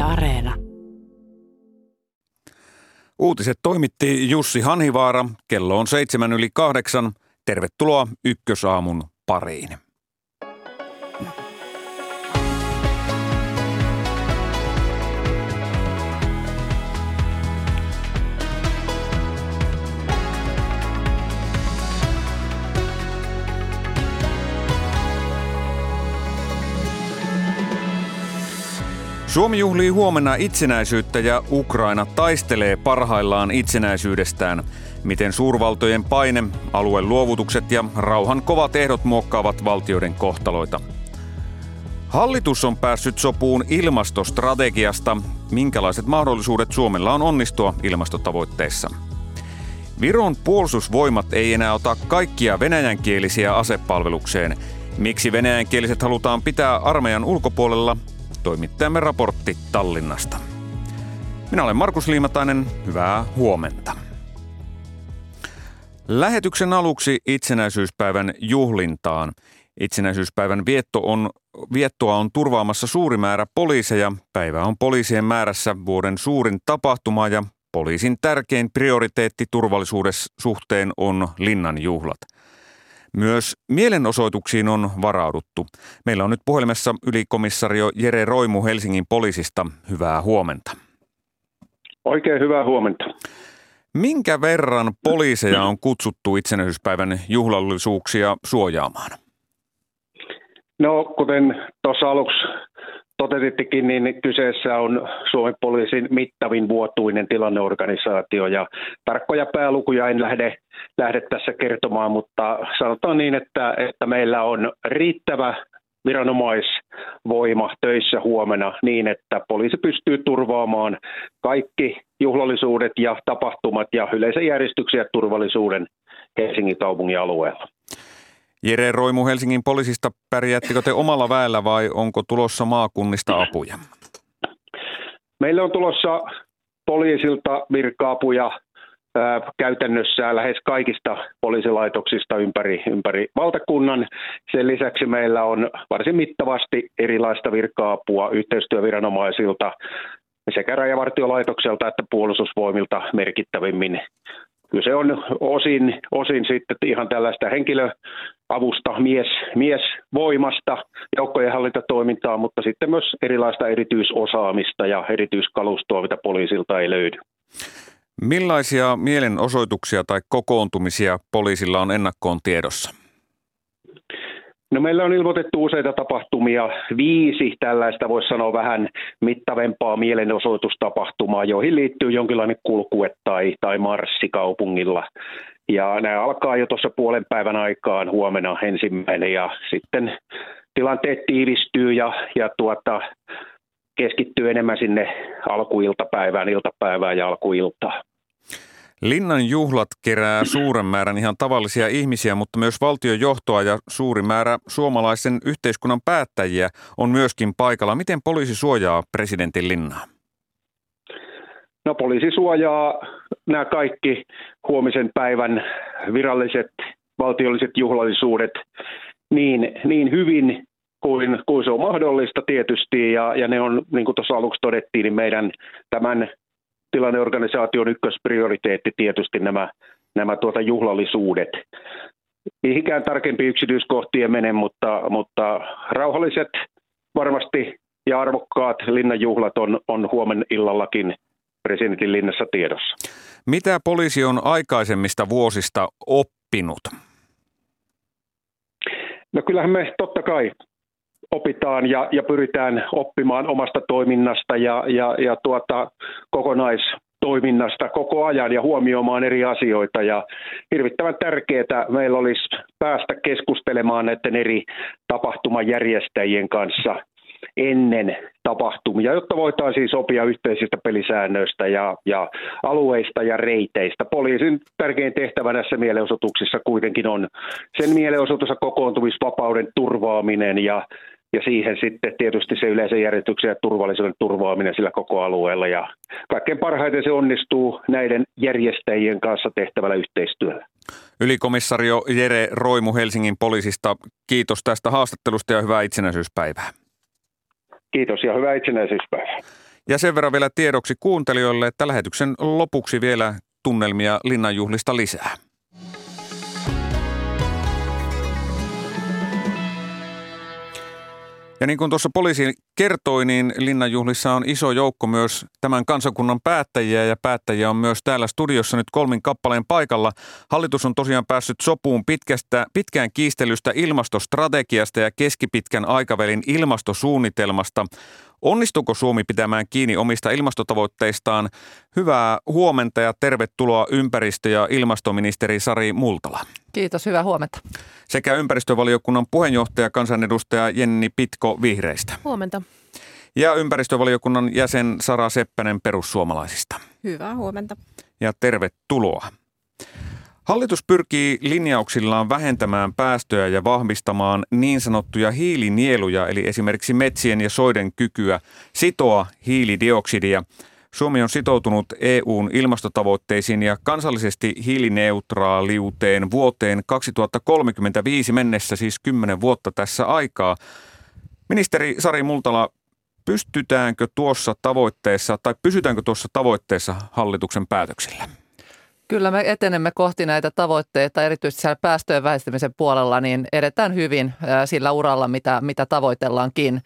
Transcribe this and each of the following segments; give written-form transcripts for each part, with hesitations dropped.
Areena. Uutiset toimitti Jussi Hanhivaara. Kello on 7:08. Tervetuloa Ykkösaamun pariin. Suomi juhlii huomenna itsenäisyyttä ja Ukraina taistelee parhaillaan itsenäisyydestään. Miten suurvaltojen paine, alueen luovutukset ja rauhan kovat ehdot muokkaavat valtioiden kohtaloita. Hallitus on päässyt sopuun ilmastostrategiasta. Minkälaiset mahdollisuudet Suomella on onnistua ilmastotavoitteissa? Viron puolustusvoimat ei enää ota kaikkia venäjänkielisiä asepalvelukseen. Miksi venäjänkieliset halutaan pitää armeijan ulkopuolella? Toimittajamme raportti Tallinnasta. Minä olen Markus Liimatainen. Hyvää huomenta. Lähetyksen aluksi itsenäisyyspäivän juhlintaan. Itsenäisyyspäivän viettoa on turvaamassa suuri määrä poliiseja. Päivä on poliisien määrässä vuoden suurin tapahtuma ja poliisin tärkein prioriteetti turvallisuuden suhteen on linnanjuhlat. Myös mielenosoituksiin on varauduttu. Meillä on nyt puhelimessa ylikomissario Jere Roimu Helsingin poliisista. Hyvää huomenta. Oikein hyvää huomenta. Minkä verran poliiseja on kutsuttu itsenäisyyspäivän juhlallisuuksia suojaamaan? No, kuten tuossa aluksi totesittekin, niin kyseessä on Suomen poliisin mittavin vuotuinen tilanneorganisaatio ja tarkkoja päälukuja en lähde tässä kertomaan, mutta sanotaan niin, että meillä on riittävä viranomaisvoima töissä huomenna niin, että poliisi pystyy turvaamaan kaikki juhlallisuudet ja tapahtumat ja yleisen järjestyksen ja turvallisuuden Helsingin kaupungin alueella. Jere Roimu Helsingin poliisista, pärjäättekö te omalla väellä vai onko tulossa maakunnista apuja? Meillä on tulossa poliisilta virka-apuja käytännössä lähes kaikista poliisilaitoksista ympäri valtakunnan. Sen lisäksi meillä on varsin mittavasti erilaista virka-apua yhteistyöviranomaisilta sekä Rajavartiolaitokselta että Puolustusvoimilta merkittävimmin. Kyse on osin sitten ihan tällaista henkilöavusta, miesvoimasta, joukkojen hallintatoimintaa, mutta sitten myös erilaista erityisosaamista ja erityiskalustoa, mitä poliisilta ei löydy. Millaisia mielenosoituksia tai kokoontumisia poliisilla on ennakkoon tiedossa? No, meillä on ilmoitettu useita tapahtumia, 5 tällaista voisi sanoa vähän mittavempaa mielenosoitustapahtumaa, joihin liittyy jonkinlainen kulkue tai marssi kaupungilla. Ja nämä alkaa jo tuossa puolen päivän aikaan huomenna ensimmäinen ja sitten tilanteet tiivistyy ja keskittyy enemmän sinne iltapäivään ja alkuiltaan. Linnan juhlat kerää suuren määrän ihan tavallisia ihmisiä, mutta myös valtiojohtoa ja suuri määrä suomalaisen yhteiskunnan päättäjiä on myöskin paikalla. Miten poliisi suojaa presidentin linnaa? No, poliisi suojaa nämä kaikki huomisen päivän viralliset valtiolliset juhlallisuudet niin hyvin kuin se on mahdollista tietysti ja ne on, niin kuin tuossa aluksi todettiin, niin meidän tämän tilanneorganisaation ykkösprioriteetti tietysti nämä juhlallisuudet. Mihinkään tarkempiin yksityiskohtiin mene, mutta rauhalliset varmasti ja arvokkaat linnanjuhlat on huomenna illallakin presidentin linnassa tiedossa. Mitä poliisi on aikaisemmista vuosista oppinut? No, kyllähän me totta kai opitaan ja pyritään oppimaan omasta toiminnasta ja kokonaistoiminnasta koko ajan ja huomioimaan eri asioita. Ja hirvittävän tärkeää meillä olisi päästä keskustelemaan näiden eri tapahtumajärjestäjien kanssa ennen tapahtumia, jotta voitaisiin sopia yhteisistä pelisäännöistä ja alueista ja reiteistä. Poliisin tärkein tehtävä näissä mielenosoituksissa kuitenkin on sen mielenosoitus- ja kokoontumisvapauden turvaaminen ja siihen sitten tietysti se yleisen järjestyksen ja turvallisuuden turvaaminen sillä koko alueella. Ja kaikkein parhaiten se onnistuu näiden järjestäjien kanssa tehtävällä yhteistyöllä. Ylikomissario Jere Roimu Helsingin poliisista, kiitos tästä haastattelusta ja hyvää itsenäisyyspäivää. Kiitos ja hyvää itsenäisyyspäivää. Ja sen verran vielä tiedoksi kuuntelijoille, että lähetyksen lopuksi vielä tunnelmia linnanjuhlista lisää. Ja niin kuin tuossa poliisi kertoi, niin linnanjuhlissa on iso joukko myös tämän kansakunnan päättäjiä ja päättäjiä on myös täällä studiossa nyt 3 kappaleen paikalla. Hallitus on tosiaan päässyt sopuun pitkään kiistelystä ilmastostrategiasta ja keskipitkän aikavälin ilmastosuunnitelmasta. Onnistuuko Suomi pitämään kiinni omista ilmastotavoitteistaan? Hyvää huomenta ja tervetuloa ympäristö- ja ilmastoministeri Sari Multala. Kiitos, hyvää huomenta. Sekä ympäristövaliokunnan puheenjohtaja, kansanedustaja Jenni Pitko Vihreistä. Huomenta. Ja ympäristövaliokunnan jäsen Sara Seppänen Perussuomalaisista. Hyvää huomenta. Ja tervetuloa. Hallitus pyrkii linjauksillaan vähentämään päästöjä ja vahvistamaan niin sanottuja hiilinieluja, eli esimerkiksi metsien ja soiden kykyä sitoa hiilidioksidia. Suomi on sitoutunut EU:n ilmastotavoitteisiin ja kansallisesti hiilineutraaliuteen vuoteen 2035 mennessä, siis 10 vuotta tässä aikaa. Ministeri Sari Multala, pystytäänkö tuossa tavoitteessa hallituksen päätöksillä? Kyllä me etenemme kohti näitä tavoitteita, erityisesti siellä päästöjen vähentämisen puolella, niin edetään hyvin sillä uralla, mitä tavoitellaankin.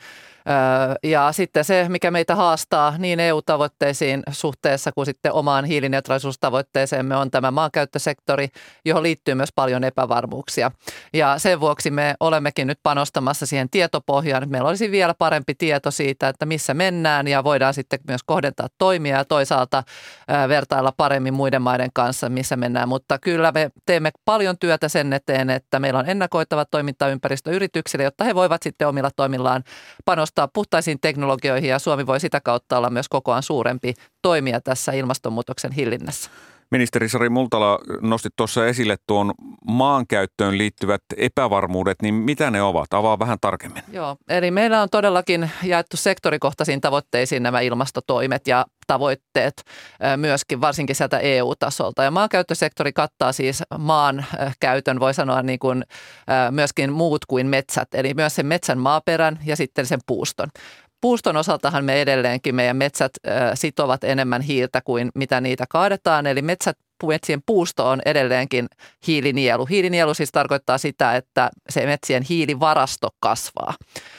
Ja sitten se, mikä meitä haastaa niin EU-tavoitteisiin suhteessa kuin sitten omaan hiilineutraalisuustavoitteeseemme on tämä maankäyttösektori, johon liittyy myös paljon epävarmuuksia. Ja sen vuoksi me olemmekin nyt panostamassa siihen tietopohjaan. Meillä olisi vielä parempi tieto siitä, että missä mennään ja voidaan sitten myös kohdentaa toimia ja toisaalta vertailla paremmin muiden maiden kanssa, missä mennään. Mutta kyllä me teemme paljon työtä sen eteen, että meillä on ennakoitava toimintaympäristö yrityksille, jotta he voivat sitten omilla toimillaan panostaa puhtaisiin teknologioihin ja Suomi voi sitä kautta olla myös kokoaan suurempi toimija tässä ilmastonmuutoksen hillinnässä. Ministeri Sari Multala nosti tuossa esille tuon maankäyttöön liittyvät epävarmuudet, niin mitä ne ovat? Avaa vähän tarkemmin. Joo, eli meillä on todellakin jaettu sektorikohtaisiin tavoitteisiin nämä ilmastotoimet ja tavoitteet myöskin varsinkin sieltä EU-tasolta. Ja maankäyttösektori kattaa siis maan käytön, voi sanoa niin kuin myöskin muut kuin metsät, eli myös sen metsän maaperän ja sitten sen puuston. Puuston osaltahan me edelleenkin meidän metsät sitovat enemmän hiiltä kuin mitä niitä kaadetaan, eli metsien puusto on edelleenkin hiilinielu. Hiilinielu siis tarkoittaa sitä, että se metsien hiilivarasto kasvaa.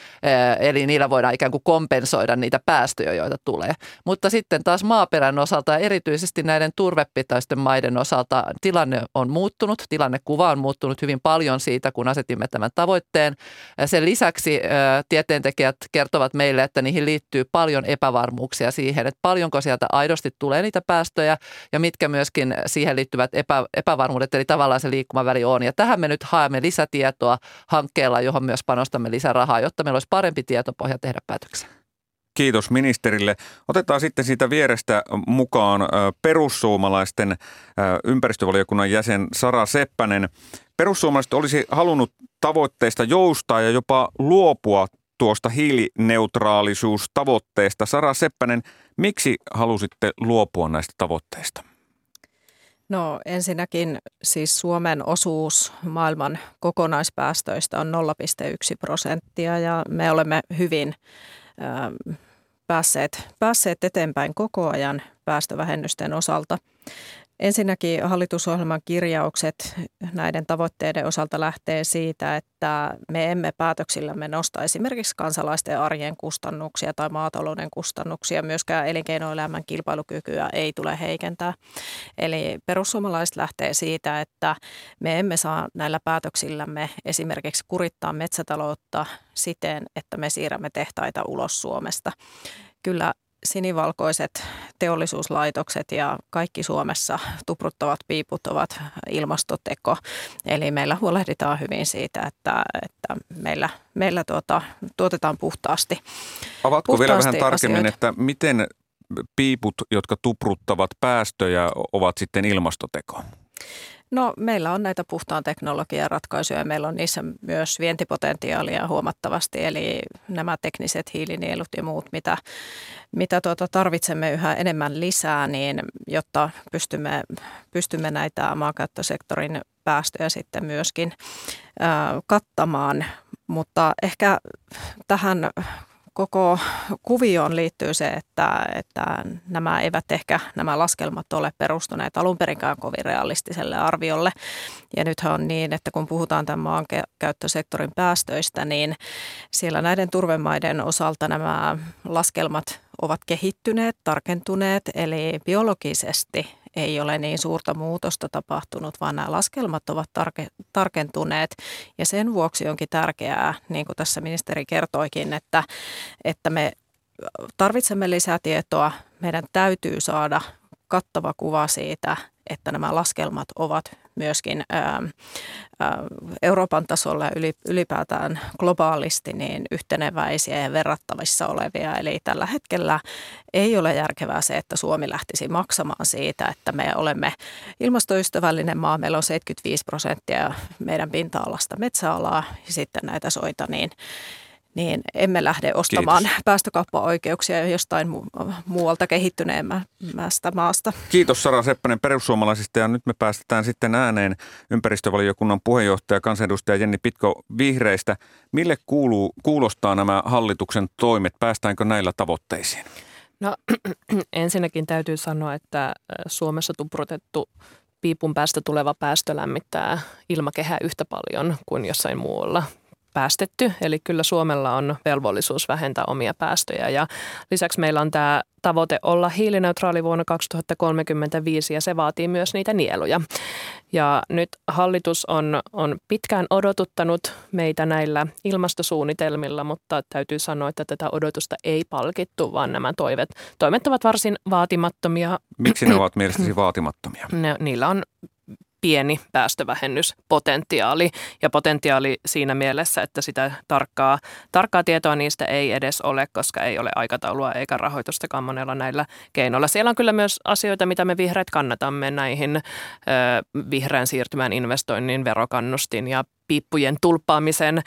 Eli niillä voidaan ikään kuin kompensoida niitä päästöjä, joita tulee. Mutta sitten taas maaperän osalta ja erityisesti näiden turvepitoisten maiden osalta tilanne on muuttunut. Tilannekuva on muuttunut hyvin paljon siitä, kun asetimme tämän tavoitteen. Sen lisäksi tieteentekijät kertovat meille, että niihin liittyy paljon epävarmuuksia siihen, että paljonko sieltä aidosti tulee niitä päästöjä ja mitkä myöskin siihen liittyvät epävarmuudet, eli tavallaan se liikkumaväli on. Ja tähän me nyt haemme lisätietoa hankkeella, johon myös panostamme lisärahaa, jotta meillä olisi parempi tietopohja tehdä päätöksiä. Kiitos ministerille. Otetaan sitten siitä vierestä mukaan perussuomalaisten ympäristövaliokunnan jäsen Sara Seppänen. Perussuomalaiset olisi halunnut tavoitteista joustaa ja jopa luopua tuosta hiilineutraalisuustavoitteesta. Sara Seppänen, miksi halusitte luopua näistä tavoitteista? No ensinnäkin siis Suomen osuus maailman kokonaispäästöistä on 0,1% ja me olemme hyvin päässeet eteenpäin koko ajan päästövähennysten osalta. Ensinnäkin hallitusohjelman kirjaukset näiden tavoitteiden osalta lähtee siitä, että me emme päätöksillämme nosta esimerkiksi kansalaisten arjen kustannuksia tai maatalouden kustannuksia. Myöskään elinkeinoelämän kilpailukykyä ei tule heikentää. Eli perussuomalaiset lähtee siitä, että me emme saa näillä päätöksillämme esimerkiksi kurittaa metsätaloutta siten, että me siirrämme tehtaita ulos Suomesta. Kyllä sinivalkoiset teollisuuslaitokset ja kaikki Suomessa tupruttavat piiput ovat ilmastoteko. Eli meillä huolehditaan hyvin siitä, että meillä tuotetaan puhtaasti. Avatko vielä vähän tarkemmin, että miten piiput, jotka tupruttavat päästöjä, ovat sitten ilmastoteko? No meillä on näitä puhtaan teknologian ratkaisuja ja meillä on niissä myös vientipotentiaalia huomattavasti. Eli nämä tekniset hiilinielut ja muut, mitä tarvitsemme yhä enemmän lisää, niin jotta pystymme näitä maankäyttösektorin päästöjä sitten myöskin kattamaan. Mutta ehkä tähän koko kuvioon liittyy se, että nämä laskelmat ole perustuneet alun perinkään kovin realistiselle arviolle. Ja nythän on niin, että kun puhutaan tämän maankäyttösektorin päästöistä, niin siellä näiden turvemaiden osalta nämä laskelmat ovat kehittyneet, tarkentuneet, eli biologisesti ei ole niin suurta muutosta tapahtunut, vaan nämä laskelmat ovat tarkentuneet. Ja sen vuoksi onkin tärkeää, niin kuin tässä ministeri kertoikin, että me tarvitsemme lisätietoa. Meidän täytyy saada kattava kuva siitä, että nämä laskelmat ovat myöskin Euroopan tasolla ja ylipäätään globaalisti niin yhteneväisiä ja verrattavissa olevia. Eli tällä hetkellä ei ole järkevää se, että Suomi lähtisi maksamaan siitä, että me olemme ilmastoystävällinen maa. Meillä on 75% meidän pinta-alasta metsäalaa ja sitten näitä soita, niin emme lähde ostamaan päästökauppaoikeuksia jostain muualta kehittyneemmästä maasta. Kiitos Sara Seppänen perussuomalaisista, ja nyt me päästetään sitten ääneen ympäristövaliokunnan puheenjohtaja, kansanedustaja Jenni Pitko vihreistä. Mille kuulostaa nämä hallituksen toimet? Päästäänkö näillä tavoitteisiin? No ensinnäkin täytyy sanoa, että Suomessa tuprutettu piipun päästä tuleva päästö lämmittää ilmakehää yhtä paljon kuin jossain muualla päästetty. Eli kyllä Suomella on velvollisuus vähentää omia päästöjä, ja lisäksi meillä on tämä tavoite olla hiilineutraali vuonna 2035, ja se vaatii myös niitä nieluja. Ja nyt hallitus on pitkään odotuttanut meitä näillä ilmastosuunnitelmilla, mutta täytyy sanoa, että tätä odotusta ei palkittu, vaan nämä toimet ovat varsin vaatimattomia. Miksi ne ovat mielestäsi vaatimattomia? Niillä on pieni päästövähennyspotentiaali, ja potentiaali siinä mielessä, että sitä tarkkaa tietoa niistä ei edes ole, koska ei ole aikataulua eikä rahoitustakaan monella näillä keinoilla. Siellä on kyllä myös asioita, mitä me vihreät kannatamme, näihin vihreän siirtymän investoinnin verokannustin ja piippujen tulppaamisen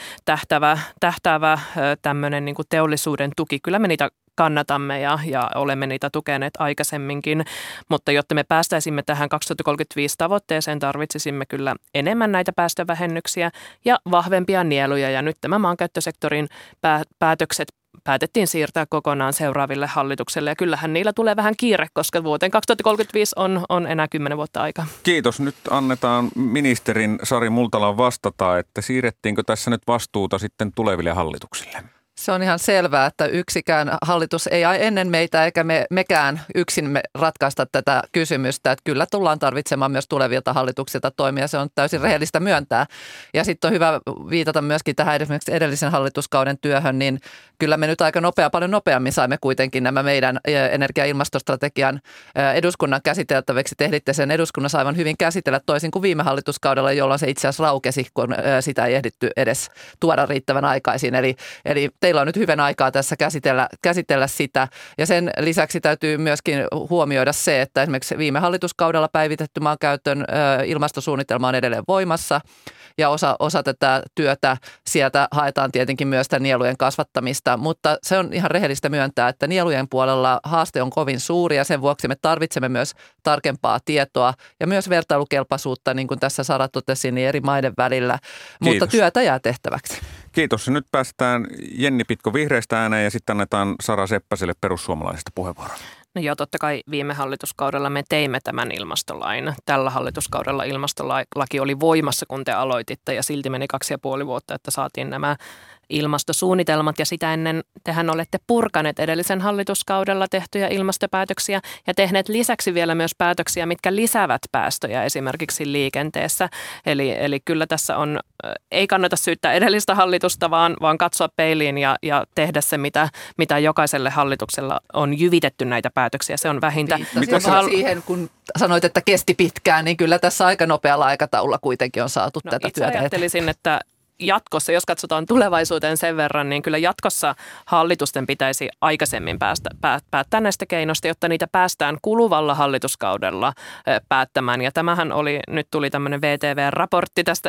tähtäävä tämmöinen niin kuin teollisuuden tuki. Kyllä me niitä kannatamme ja olemme niitä tukeneet aikaisemminkin, mutta jotta me päästäisimme tähän 2035 tavoitteeseen, tarvitsisimme kyllä enemmän näitä päästövähennyksiä ja vahvempia nieluja, ja nyt tämä maankäyttösektorin päätökset päätettiin siirtää kokonaan seuraaville hallitukselle, ja kyllähän niillä tulee vähän kiire, koska vuoteen 2035 on enää 10 vuotta aikaa. Kiitos. Nyt annetaan ministerin Sari Multalan vastata, että siirrettiinkö tässä nyt vastuuta sitten tuleville hallituksille? Se on ihan selvää, että yksikään hallitus ei ennen meitä eikä mekään yksin ratkaista tätä kysymystä. Että kyllä tullaan tarvitsemaan myös tulevilta hallituksilta toimia. Se on täysin rehellistä myöntää. Ja sitten on hyvä viitata myöskin tähän esimerkiksi edellisen hallituskauden työhön, niin kyllä me nyt aika paljon nopeammin saimme kuitenkin nämä meidän energia- ja ilmastostrategian eduskunnan käsiteltäväksi. Te ehditte sen eduskunnassa aivan hyvin käsitellä toisin kuin viime hallituskaudella, jolloin se itse asiassa raukesi, kun sitä ei ehditty edes tuoda riittävän aikaisin. Eli teillä on nyt hyvän aikaa tässä käsitellä sitä, ja sen lisäksi täytyy myöskin huomioida se, että esimerkiksi viime hallituskaudella päivitetty maankäytön ilmastosuunnitelma on edelleen voimassa, ja osa tätä työtä sieltä haetaan tietenkin myös tämän nielujen kasvattamista, mutta se on ihan rehellistä myöntää, että nielujen puolella haaste on kovin suuri, ja sen vuoksi me tarvitsemme myös tarkempaa tietoa ja myös vertailukelpoisuutta, niin kuin tässä Sara totesi, niin eri maiden välillä, mutta työtä jää tehtäväksi. Kiitos. Nyt päästään Jenni Pitko vihreistä ääneen, ja sitten annetaan Sara Seppäselle perussuomalaisista puheenvuoron. No joo, totta kai viime hallituskaudella me teimme tämän ilmastolain. Tällä hallituskaudella ilmastolaki oli voimassa, kun te aloititte, ja silti meni 2,5 vuotta, että saatiin nämä ilmastosuunnitelmat, ja sitä ennen tehän olette purkaneet edellisen hallituskaudella tehtyjä ilmastopäätöksiä ja tehneet lisäksi vielä myös päätöksiä, mitkä lisäävät päästöjä esimerkiksi liikenteessä. Eli kyllä tässä ei kannata syyttää edellistä hallitusta, vaan katsoa peiliin ja tehdä se, mitä jokaiselle hallituksella on jyvitetty näitä päätöksiä. Se on vähintä. Siihen, kun sanoit, että kesti pitkään, niin kyllä tässä aika nopealla aikataululla kuitenkin on saatu tätä työtä. Itse ajattelisin, että jatkossa, jos katsotaan tulevaisuuteen sen verran, niin kyllä jatkossa hallitusten pitäisi aikaisemmin päättää näistä keinoista, jotta niitä päästään kuluvalla hallituskaudella päättämään. Ja tämähän nyt tuli tämmöinen VTV-raportti tästä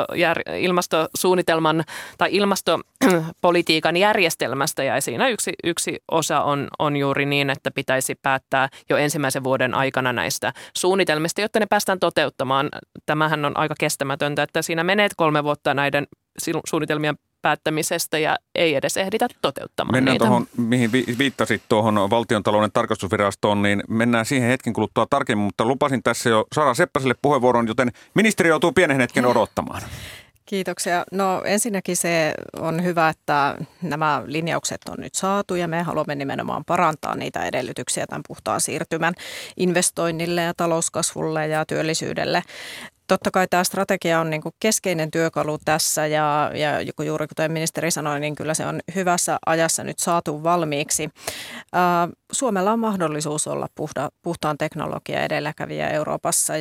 ilmastosuunnitelman tai ilmastopolitiikan järjestelmästä, ja siinä yksi osa on juuri niin, että pitäisi päättää jo ensimmäisen vuoden aikana näistä suunnitelmista, jotta ne päästään toteuttamaan. Tämähän on aika kestämätöntä, että siinä menee 3 vuotta näiden suunnitelmien päättämisestä ja ei edes ehditä toteuttamaan mennään niitä. tuohon, mihin viittasit tuohon Valtiontalouden tarkastusvirastoon, niin mennään siihen hetken kuluttua tarkemmin, mutta lupasin tässä jo Sara Seppäselle puheenvuoron, joten ministeri joutuu pienen hetken odottamaan. Kiitoksia. No ensinnäkin se on hyvä, että nämä linjaukset on nyt saatu ja me haluamme nimenomaan parantaa niitä edellytyksiä tämän puhtaan siirtymän investoinnille ja talouskasvulle ja työllisyydelle. Totta kai tämä strategia on niin kuin keskeinen työkalu tässä ja juuri kuten ministeri sanoi, niin kyllä se on hyvässä ajassa nyt saatu valmiiksi. Suomella on mahdollisuus olla puhtaan teknologian edelläkävijä Euroopassa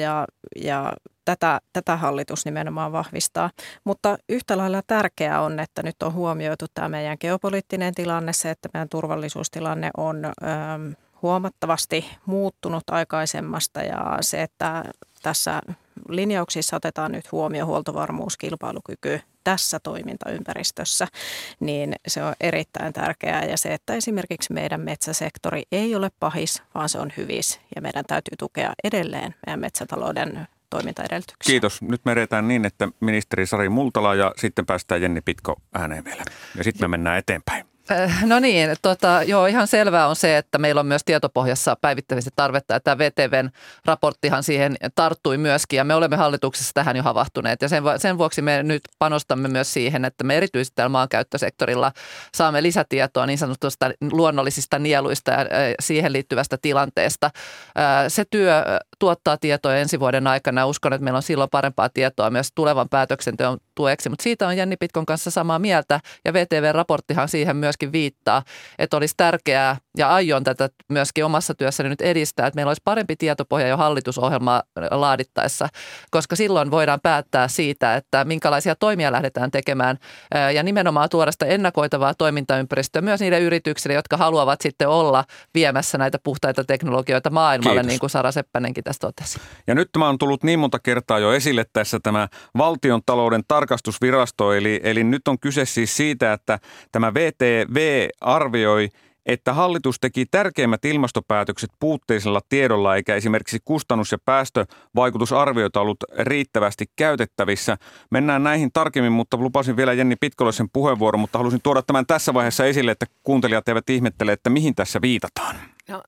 ja tätä hallitus nimenomaan vahvistaa. Mutta yhtä lailla tärkeää on, että nyt on huomioitu tämä meidän geopoliittinen tilanne, se, että meidän turvallisuustilanne on huomattavasti muuttunut aikaisemmasta ja se, että tässä linjauksissa otetaan nyt huomioon huoltovarmuus, kilpailukyky tässä toimintaympäristössä, niin se on erittäin tärkeää. Ja se, että esimerkiksi meidän metsäsektori ei ole pahis, vaan se on hyvis ja meidän täytyy tukea edelleen meidän metsätalouden toimintaedellytyksiä. Kiitos. Nyt me edetään niin, että ministeri Sari Multala ja sitten päästään Jenni Pitko ääneen vielä. Ja sitten me mennään eteenpäin. No niin, joo, ihan selvää on se, että meillä on myös tietopohjassa päivittämisen tarvetta, että VTVn raporttihan siihen tarttui myöskin ja me olemme hallituksessa tähän jo havahtuneet ja sen vuoksi me nyt panostamme myös siihen, että me erityisesti täällä maankäyttösektorilla saamme lisätietoa niin sanotusta luonnollisista nieluista ja siihen liittyvästä tilanteesta. Se työ tuottaa tietoa ensi vuoden aikana. Uskon, että meillä on silloin parempaa tietoa myös tulevan päätöksenteon tueksi, mutta siitä on Jenni Pitkon kanssa samaa mieltä ja VTV-raporttihan siihen myöskin viittaa, että olisi tärkeää ja aion tätä myöskin omassa työssäni nyt edistää, että meillä olisi parempi tietopohja jo hallitusohjelmaa laadittaessa, koska silloin voidaan päättää siitä, että minkälaisia toimia lähdetään tekemään ja nimenomaan tuoda sitä ennakoitavaa toimintaympäristöä myös niille yrityksille, jotka haluavat sitten olla viemässä näitä puhtaita teknologioita maailmalle, Kiitos. Niin kuin Sara Seppänenkin tästä totesi. Ja nyt tämä on tullut niin monta kertaa jo esille tässä tämä Valtiontalouden tarkastusvirasto, eli nyt on kyse siis siitä, että tämä VTV arvioi, että hallitus teki tärkeimmät ilmastopäätökset puutteisella tiedolla eikä esimerkiksi kustannus- ja päästövaikutusarvioita ollut riittävästi käytettävissä. Mennään näihin tarkemmin, mutta lupasin vielä Jenni Pitkolle sen puheenvuoron, mutta halusin tuoda tämän tässä vaiheessa esille, että kuuntelijat eivät ihmettele, että mihin tässä viitataan. No.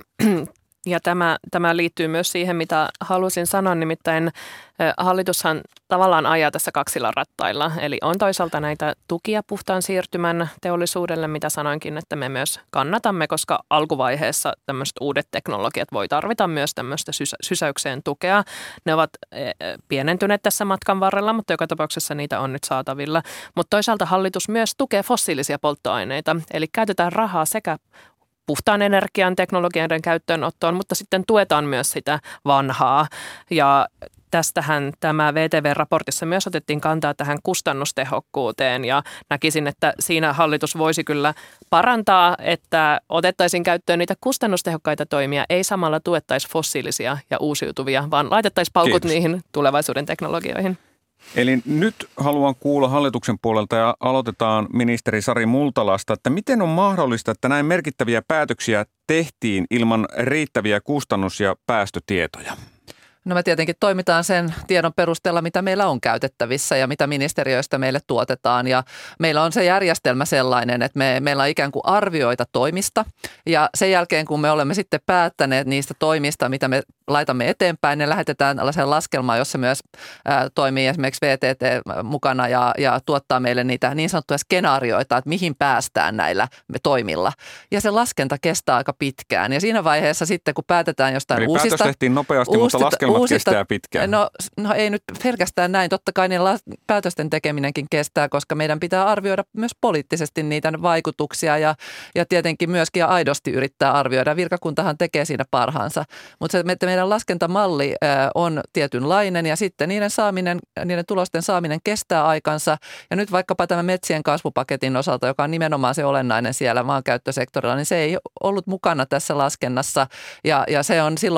Ja tämä liittyy myös siihen, mitä halusin sanoa, nimittäin hallitushan tavallaan ajaa tässä kaksilla rattailla. Eli on toisaalta näitä tukia puhtaan siirtymän teollisuudelle, mitä sanoinkin, että me myös kannatamme, koska alkuvaiheessa tämmöiset uudet teknologiat voi tarvita myös tämmöistä sysäykseen tukea. Ne ovat pienentyneet tässä matkan varrella, mutta joka tapauksessa niitä on nyt saatavilla. Mutta toisaalta hallitus myös tukee fossiilisia polttoaineita, eli käytetään rahaa sekä puhtaan energian teknologioiden käyttöönottoon, mutta sitten tuetaan myös sitä vanhaa. Ja tästähän tämä VTV-raportissa myös otettiin kantaa tähän kustannustehokkuuteen ja näkisin, että siinä hallitus voisi kyllä parantaa, että otettaisiin käyttöön niitä kustannustehokkaita toimia, ei samalla tuettaisi fossiilisia ja uusiutuvia, vaan laitettaisiin paukut niihin tulevaisuuden teknologioihin. Eli nyt haluan kuulla hallituksen puolelta ja aloitetaan ministeri Sari Multalasta, että miten on mahdollista, että näin merkittäviä päätöksiä tehtiin ilman riittäviä kustannus- ja päästötietoja? No me tietenkin toimitaan sen tiedon perusteella, mitä meillä on käytettävissä ja mitä ministeriöistä meille tuotetaan. Ja meillä on se järjestelmä sellainen, että meillä on ikään kuin arvioita toimista. Ja sen jälkeen, kun me olemme sitten päättäneet niistä toimista, mitä me laitamme eteenpäin, ne lähetetään tällaiseen laskelmaan, jossa myös toimii esimerkiksi VTT mukana ja tuottaa meille niitä niin sanottuja skenaarioita, että mihin päästään näillä toimilla. Ja se laskenta kestää aika pitkään. Ja siinä vaiheessa sitten, kun päätetään jostain eli uusista... päätös tehtiin nopeasti, mutta laskelmat kestää pitkään. No ei nyt pelkästään näin. Totta kai niin päätösten tekeminenkin kestää, koska meidän pitää arvioida myös poliittisesti niitä vaikutuksia ja tietenkin myöskin aidosti yrittää arvioida. Virkakuntahan tekee siinä parhaansa. Mutta meidän laskentamalli on tietynlainen ja sitten niiden tulosten saaminen kestää aikansa. Ja nyt vaikkapa tämä metsien kasvupaketin osalta, joka on nimenomaan se olennainen siellä maankäyttösektorilla, niin se ei ollut mukana tässä laskennassa ja se on silloin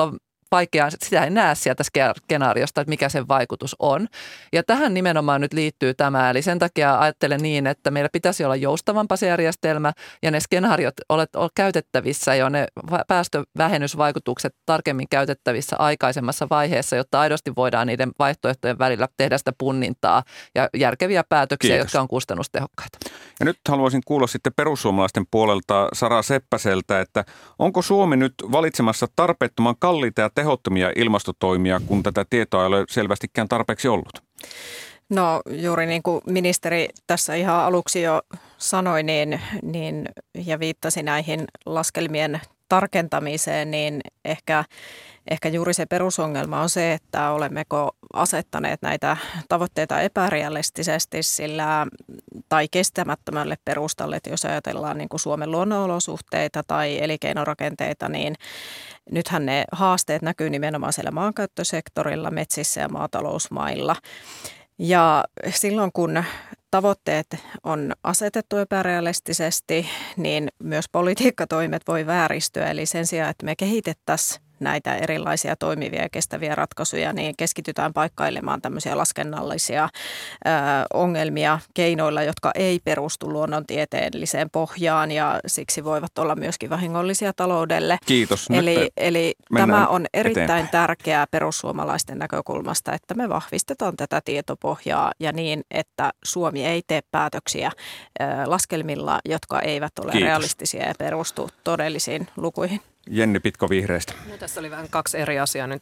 vaikea, sitä ei näe sieltä skenaariosta, että mikä sen vaikutus on. Ja tähän nimenomaan nyt liittyy tämä, eli sen takia ajattelen niin, että meillä pitäisi olla joustavampi se järjestelmä ja ne skenaariot olet käytettävissä jo ne päästövähennysvaikutukset tarkemmin käytettävissä aikaisemmassa vaiheessa, jotta aidosti voidaan niiden vaihtoehtojen välillä tehdä sitä punnintaa ja järkeviä päätöksiä, Kiitos. Jotka on kustannustehokkaita. Ja nyt haluaisin kuulla sitten perussuomalaisten puolelta Sara Seppäseltä, että onko Suomi nyt valitsemassa tarpeettoman kalliita ja tehottomia ilmastotoimia, kun tätä tietoa ei ole selvästikään tarpeeksi ollut? No juuri niin kuin ministeri tässä ihan aluksi jo sanoi ja viittasi näihin laskelmien tarkentamiseen, niin ehkä juuri se perusongelma on se, että olemmeko asettaneet näitä tavoitteita epärealistisesti tai kestämättömälle perustalle, että jos ajatellaan niin kuin Suomen luonnonolosuhteita tai elinkeinorakenteita, niin nythän ne haasteet näkyy nimenomaan siellä maankäyttösektorilla, metsissä ja maatalousmailla. Ja silloin kun tavoitteet on asetettu epärealistisesti, niin myös politiikkatoimet voi vääristyä. Eli sen sijaan, että me kehitettäisiin näitä erilaisia toimivia ja kestäviä ratkaisuja, niin keskitytään paikkailemaan tämmöisiä laskennallisia ongelmia keinoilla, jotka ei perustu luonnontieteelliseen pohjaan ja siksi voivat olla myöskin vahingollisia taloudelle. Kiitos. Eli tämä on erittäin tärkeää perussuomalaisten näkökulmasta, että me vahvistetaan tätä tietopohjaa ja niin, että Suomi ei tee päätöksiä laskelmilla, jotka eivät ole realistisia ja perustu todellisiin lukuihin. Jenni Pitko vihreistä. No, tässä oli vähän kaksi eri asiaa nyt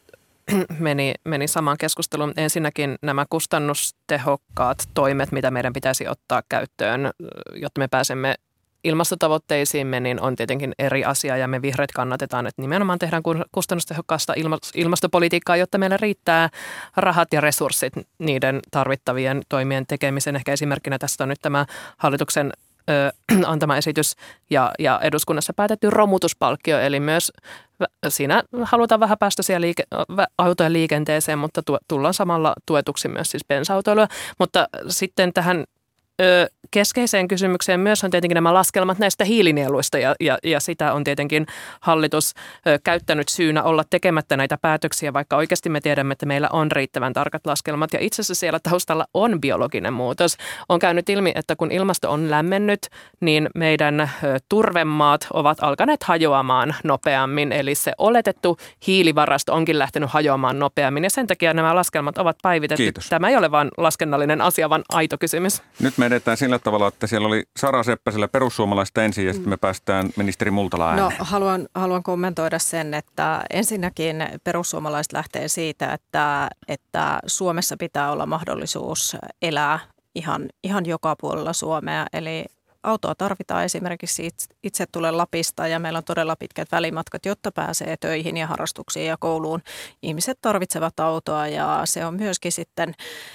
meni samaan keskusteluun. Ensinnäkin nämä kustannustehokkaat toimet, mitä meidän pitäisi ottaa käyttöön, jotta me pääsemme ilmastotavoitteisiimme, niin on tietenkin eri asia ja me vihreät kannatetaan, että nimenomaan tehdään kustannustehokkaasta ilmastopolitiikkaa, jotta meillä riittää rahat ja resurssit niiden tarvittavien toimien tekemiseen. Ehkä esimerkkinä tästä on nyt tämä hallituksen antama esitys ja eduskunnassa päätetty romutuspalkkio, eli myös siinä halutaan vähäpäästöisiä autoja liikenteeseen, mutta tullaan samalla tuetuksi myös siis bensa-autoilua, mutta sitten tähän keskeiseen kysymykseen myös on tietenkin nämä laskelmat näistä hiilinieluista ja sitä on tietenkin hallitus käyttänyt syynä olla tekemättä näitä päätöksiä, vaikka oikeasti me tiedämme, että meillä on riittävän tarkat laskelmat ja itse asiassa siellä taustalla on biologinen muutos. On käynyt ilmi, että kun ilmasto on lämmennyt, niin meidän turvemaat ovat alkaneet hajoamaan nopeammin, eli se oletettu hiilivarasto onkin lähtenyt hajoamaan nopeammin ja sen takia nämä laskelmat ovat päivitetty. Kiitos. Tämä ei ole vain laskennallinen asia, vaan aito kysymys. Nyt me edetään sillä tavalla, että siellä oli Sara Seppäsellä perussuomalaista ensin ja sitten me päästään ministeri Multalaan ääneen. No haluan kommentoida sen, että ensinnäkin perussuomalaiset lähtee siitä, että Suomessa pitää olla mahdollisuus elää ihan joka puolella Suomea. Eli autoa tarvitaan esimerkiksi itse tulen Lapista ja meillä on todella pitkät välimatkat, jotta pääsee töihin ja harrastuksiin ja kouluun. Ihmiset tarvitsevat autoa ja se on myöskin sitten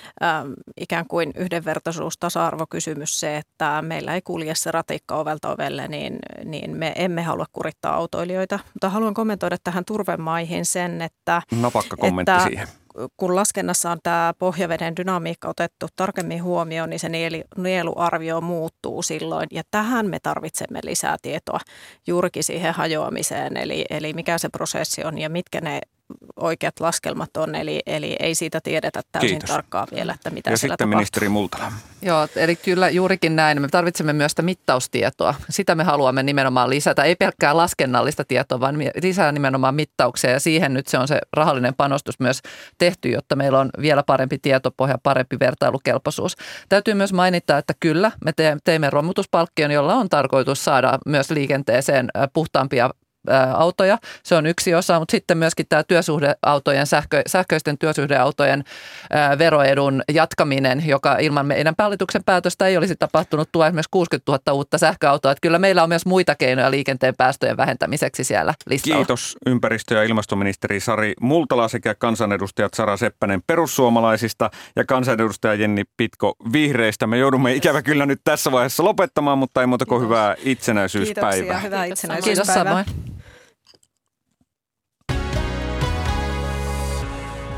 ikään kuin yhdenvertaisuus, tasa-arvokysymys se, että meillä ei kulje se ratikka ovelta ovelle, niin me emme halua kurittaa autoilijoita. Mutta haluan kommentoida tähän turvemaihin sen, että napakka kommentti siihen. Kun laskennassa on tämä pohjaveden dynamiikka otettu tarkemmin huomioon, niin se nieluarvio muuttuu silloin. Ja tähän me tarvitsemme lisää tietoa juurikin siihen hajoamiseen, eli mikä se prosessi on ja mitkä ne oikeat laskelmat on. Eli ei siitä tiedetä täysin tarkkaan vielä, että mitä ja siellä sitten tapahtuu. Ministeri Multala. Joo, eli kyllä juurikin näin. Me tarvitsemme myös sitä mittaustietoa. Sitä me haluamme nimenomaan lisätä. Ei pelkkää laskennallista tietoa, vaan lisää nimenomaan mittauksia. Ja siihen nyt se on se rahallinen panostus myös tehty, jotta meillä on vielä parempi tietopohja, parempi vertailukelpoisuus. Täytyy myös mainita, että kyllä me teimme romutuspalkkion, jolla on tarkoitus saada myös liikenteeseen puhtaampia autoja. Se on yksi osa, mutta sitten myöskin tämä työsuhdeautojen, sähköisten työsuhdeautojen veroedun jatkaminen, joka ilman meidän hallituksen päätöstä ei olisi tapahtunut, tuo esimerkiksi 60 000 uutta sähköautoa. Että kyllä meillä on myös muita keinoja liikenteen päästöjen vähentämiseksi siellä listalla. Kiitos ympäristö- ja ilmastoministeri Sari Multala sekä kansanedustajat Sara Seppänen perussuomalaisista ja kansanedustaja Jenni Pitko vihreistä. Me joudumme ikävä kyllä nyt tässä vaiheessa lopettamaan, mutta ei muuta kuin hyvää itsenäisyyspäivää. Kiitoksia, hyvää itsenäisyyspäivää. Kiitos samoin.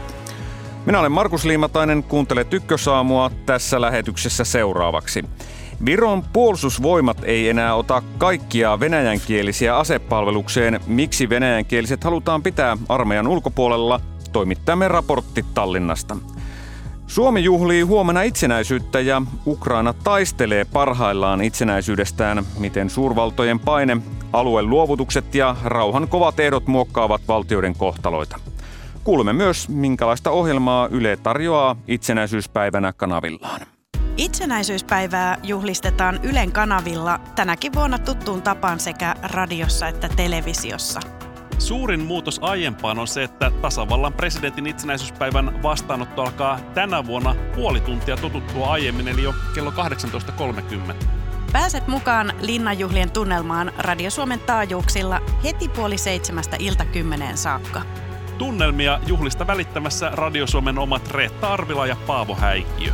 Minä olen Markus Liimatainen, kuuntelet Ykkösaamua tässä lähetyksessä seuraavaksi. Viron puolustusvoimat ei enää ota kaikkia venäjänkielisiä asepalvelukseen. Miksi venäjänkieliset halutaan pitää armeijan ulkopuolella? Toimittajamme raportti Tallinnasta. Suomi juhlii huomenna itsenäisyyttä ja Ukraina taistelee parhaillaan itsenäisyydestään. Miten suurvaltojen paine, alueen luovutukset ja rauhan kovat ehdot muokkaavat valtioiden kohtaloita. Kuulemme myös, minkälaista ohjelmaa Yle tarjoaa itsenäisyyspäivänä kanavillaan. Itsenäisyyspäivää juhlistetaan Ylen kanavilla tänäkin vuonna tuttuun tapaan sekä radiossa että televisiossa. Suurin muutos aiempaan on se, että tasavallan presidentin itsenäisyyspäivän vastaanotto alkaa tänä vuonna puoli tuntia totuttua aiemmin, eli jo kello 18.30. Pääset mukaan linnanjuhlien tunnelmaan Radio Suomen taajuuksilla heti 6:30 ilta 10 saakka. Tunnelmia juhlista välittämässä Radio Suomen omat Reetta Arvila ja Paavo Häikkiö.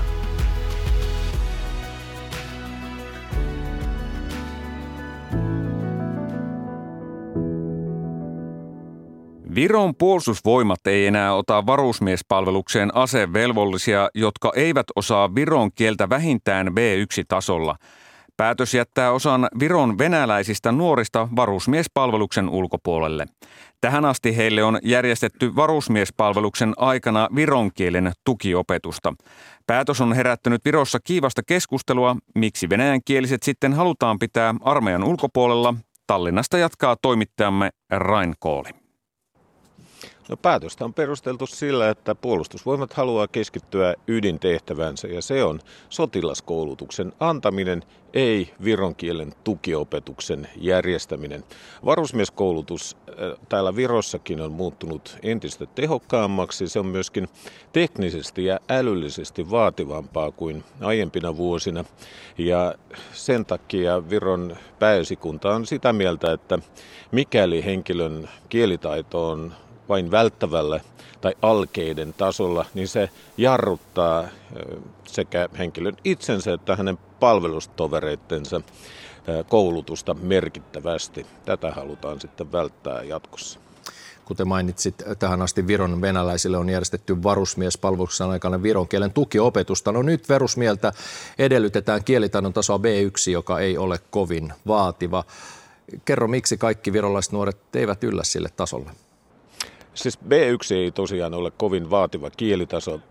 Viron puolustusvoimat ei enää ota varusmiespalvelukseen asevelvollisia, jotka eivät osaa viron kieltä vähintään B1-tasolla. Päätös jättää osan Viron venäläisistä nuorista varusmiespalveluksen ulkopuolelle. Tähän asti heille on järjestetty varusmiespalveluksen aikana viron kielen tukiopetusta. Päätös on herättänyt Virossa kiivasta keskustelua, miksi venäjänkieliset sitten halutaan pitää armeijan ulkopuolella. Tallinnasta jatkaa toimittajamme Rain Kooli. No, päätöstä on perusteltu sillä, että puolustusvoimat haluaa keskittyä ydintehtävänsä ja se on sotilaskoulutuksen antaminen, ei viron kielen tukiopetuksen järjestäminen. Varusmieskoulutus täällä Virossakin on muuttunut entistä tehokkaammaksi. Se on myöskin teknisesti ja älyllisesti vaativampaa kuin aiempina vuosina. Ja sen takia Viron pääesikunta on sitä mieltä, että mikäli henkilön kielitaito on vain välttävällä tai alkeiden tasolla, niin se jarruttaa sekä henkilön itsensä että hänen palvelustovereittensa koulutusta merkittävästi. Tätä halutaan sitten välttää jatkossa. Kuten mainitsit, tähän asti Viron venäläisille on järjestetty varusmiespalveluksen aikana viron kielen tukiopetusta. No nyt varusmieltä edellytetään kielitaidon tasoa B1, joka ei ole kovin vaativa. Kerro, miksi kaikki virolaiset nuoret eivät yllä sille tasolle? Siis B1 ei tosiaan ole kovin vaativa kielitaso.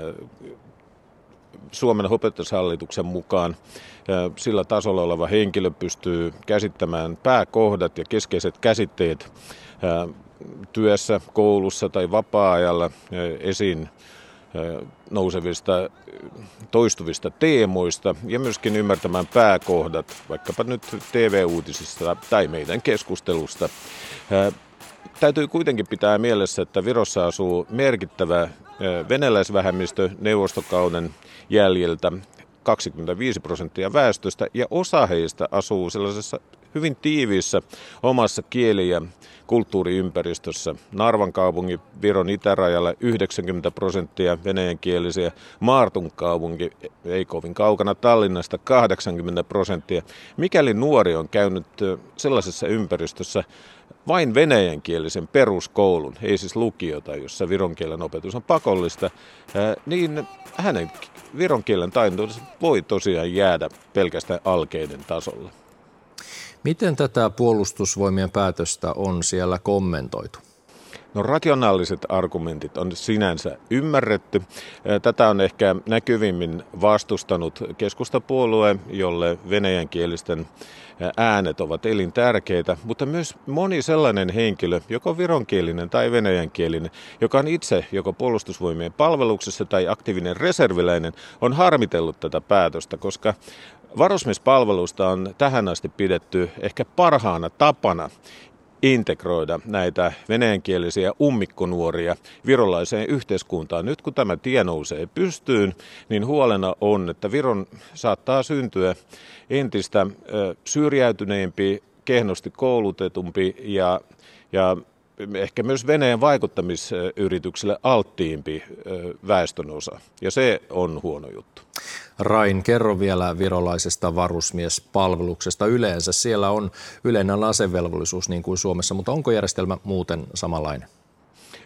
Suomen opetushallituksen mukaan sillä tasolla oleva henkilö pystyy käsittämään pääkohdat ja keskeiset käsitteet työssä, koulussa tai vapaa-ajalla esiin nousevista toistuvista teemoista ja myöskin ymmärtämään pääkohdat, vaikkapa nyt TV-uutisista tai meidän keskustelusta. Täytyy kuitenkin pitää mielessä, että Virossa asuu merkittävä venäläisvähemmistö neuvostokauden jäljiltä, 25% väestöstä, ja osa heistä asuu sellaisessa hyvin tiiviissä omassa kieli- ja kulttuuriympäristössä. Narvan kaupungin Viron itärajalla 90% venäjänkielisiä, Maartun kaupunki ei kovin kaukana Tallinnasta 80%. Mikäli nuori on käynyt sellaisessa ympäristössä vain venäjänkielisen peruskoulun, ei siis lukiota, jossa viron kielen opetus on pakollista, niin hänen viron kielen taito voi tosiaan jäädä pelkästään alkeiden tasolla. Miten tätä puolustusvoimien päätöstä on siellä kommentoitu? No, rationaaliset argumentit on sinänsä ymmärretty. Tätä on ehkä näkyvimmin vastustanut keskustapuolue, jolle venäjänkielisten äänet ovat elintärkeitä, mutta myös moni sellainen henkilö, joko on vironkielinen tai venäjänkielinen, joka on itse joko puolustusvoimien palveluksessa tai aktiivinen reserviläinen, on harmitellut tätä päätöstä, koska varusmiespalvelusta on tähän asti pidetty ehkä parhaana tapana integroida näitä venäjänkielisiä ummikkonuoria virolaiseen yhteiskuntaan. Nyt kun tämä tie nousee pystyyn, niin huolena on, että Viron saattaa syntyä entistä syrjäytyneempi, kehnosti koulutetumpi ja ehkä myös Venäjän vaikuttamisyrityksille alttiimpi väestönosa. Ja se on huono juttu. Rain, kerro vielä virolaisesta varusmiespalveluksesta yleensä. Siellä on yleinen asevelvollisuus niin kuin Suomessa, mutta onko järjestelmä muuten samanlainen?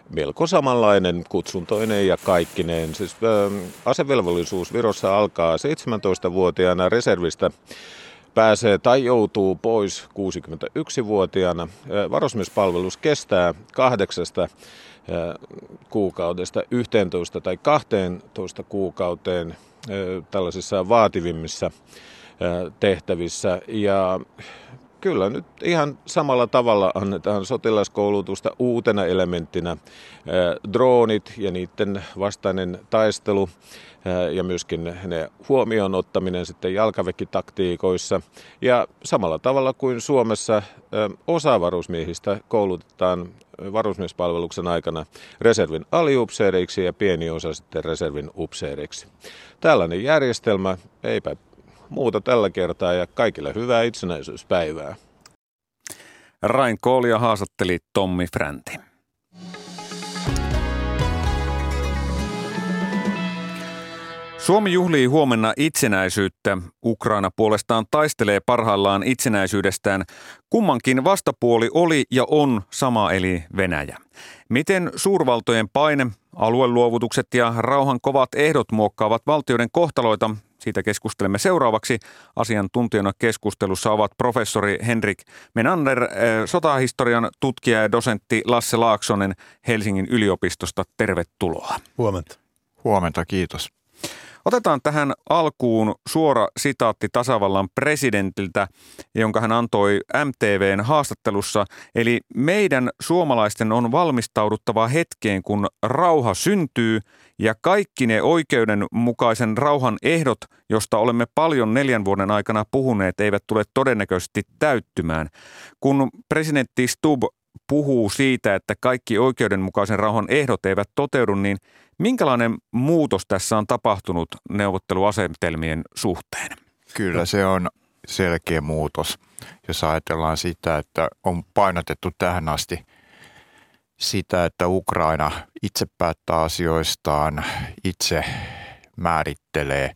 melko samanlainen kutsuntoinen ja kaikkineen. Siis asevelvollisuus Virossa alkaa 17-vuotiaana, reservistä pääsee tai joutuu pois 61-vuotiaana. Varusmiespalvelus kestää 8 kuukaudesta 11 tai 12 kuukauteen tällaisissa vaativimmissa tehtävissä. Ja kyllä nyt ihan samalla tavalla annetaan sotilaskoulutusta uutena elementtinä. Droonit ja niiden vastainen taistelu ja myöskin ne huomioon ottaminen sitten jalkaväkitaktiikoissa. Ja samalla tavalla kuin Suomessa osa varusmiehistä koulutetaan varusmiespalveluksen aikana reservin aliupseereiksi ja pieni osa sitten reservin upseereiksi. Tällainen järjestelmä, eipä muuta tällä kertaa ja kaikille hyvää itsenäisyyspäivää. Rain Koolia haastatteli Tommi Fränti. Suomi juhlii huomenna itsenäisyyttä. Ukraina puolestaan taistelee parhaillaan itsenäisyydestään. Kummankin vastapuoli oli ja on sama eli Venäjä. Miten suurvaltojen paine, alueluovutukset ja rauhan kovat ehdot muokkaavat valtioiden kohtaloita? Siitä keskustelemme seuraavaksi. Asiantuntijana keskustelussa ovat professori Henrik Menander, sotahistorian tutkija ja dosentti Lasse Laaksonen Helsingin yliopistosta. Tervetuloa. Huomenta. Huomenta, kiitos. Otetaan tähän alkuun suora sitaatti tasavallan presidentiltä, jonka hän antoi MTV:n haastattelussa. Eli meidän suomalaisten on valmistauduttava hetkeen, kun rauha syntyy ja kaikki ne oikeudenmukaisen rauhan ehdot, josta olemme paljon 4 vuoden aikana puhuneet, eivät tule todennäköisesti täyttymään. Kun presidentti Stubb puhuu siitä, että kaikki oikeudenmukaisen rauhan ehdot eivät toteudu, niin minkälainen muutos tässä on tapahtunut neuvotteluasetelmien suhteen? Kyllä se on selkeä muutos, jos ajatellaan sitä, että on painotettu tähän asti sitä, että Ukraina itse päättää asioistaan, itse määrittelee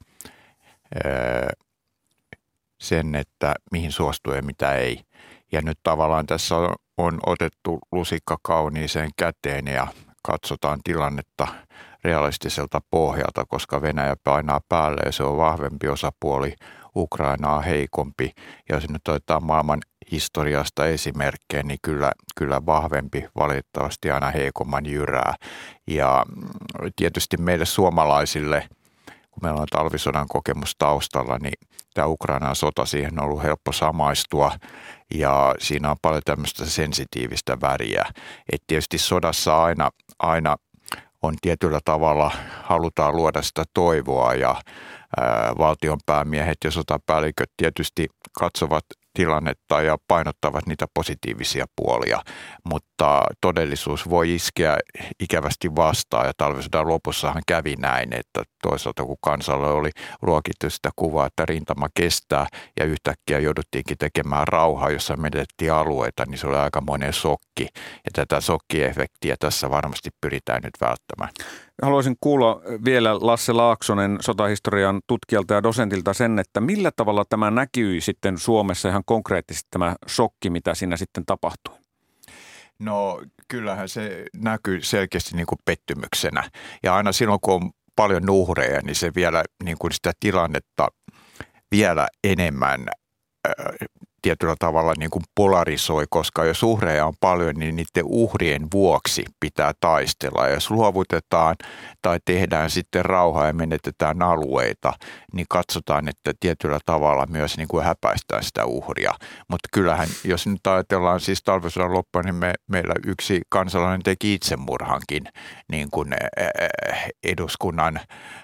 sen, että mihin suostuu ja mitä ei. Ja nyt tavallaan tässä on otettu lusikka kauniiseen käteen ja katsotaan tilannetta realistiselta pohjalta, koska Venäjä painaa päälle ja se on vahvempi osapuoli, Ukrainaa heikompi. Ja jos nyt otetaan maailman historiasta esimerkkejä, niin kyllä vahvempi valitettavasti aina heikomman jyrää. Ja tietysti meille suomalaisille, kun meillä on talvisodan kokemus taustalla, niin tämä Ukrainan sota, siihen on ollut helppo samaistua ja siinä on paljon tämmöistä sensitiivistä väriä. Et tietysti sodassa aina on tietyllä tavalla, halutaan luoda sitä toivoa ja valtionpäämiehet ja sotapäälliköt tietysti katsovat tilannetta ja painottavat niitä positiivisia puolia, mutta todellisuus voi iskeä ikävästi vastaan ja talvisodan lopussahan kävi näin, että toisaalta kun kansalle oli ruokittu sitä kuvaa, että rintama kestää ja yhtäkkiä jouduttiinkin tekemään rauhaa, jossa menetettiin alueita, niin se oli aikamoinen shokki ja tätä shokkiefektiä tässä varmasti pyritään nyt välttämään. Haluaisin kuulla vielä Lasse Laaksonen sotahistorian tutkijalta ja dosentilta sen, että millä tavalla tämä näkyi sitten Suomessa ihan konkreettisesti tämä shokki, mitä siinä sitten tapahtui? No kyllähän se näkyy selkeästi niin kuin pettymyksenä ja aina silloin kun on paljon uhreja, niin se vielä niin kuin sitä tilannetta vielä enemmän tietyllä tavalla niin kuin polarisoi, koska jos uhreja on paljon, niin niiden uhrien vuoksi pitää taistella. Ja jos luovutetaan tai tehdään sitten rauhaa ja menetetään alueita, niin katsotaan, että tietyllä tavalla myös niin kuin häpäistään sitä uhria. Mutta kyllähän, jos nyt ajatellaan siis talvisodan loppua, niin meillä yksi kansalainen teki itsemurhankin niin kuin eduskunnan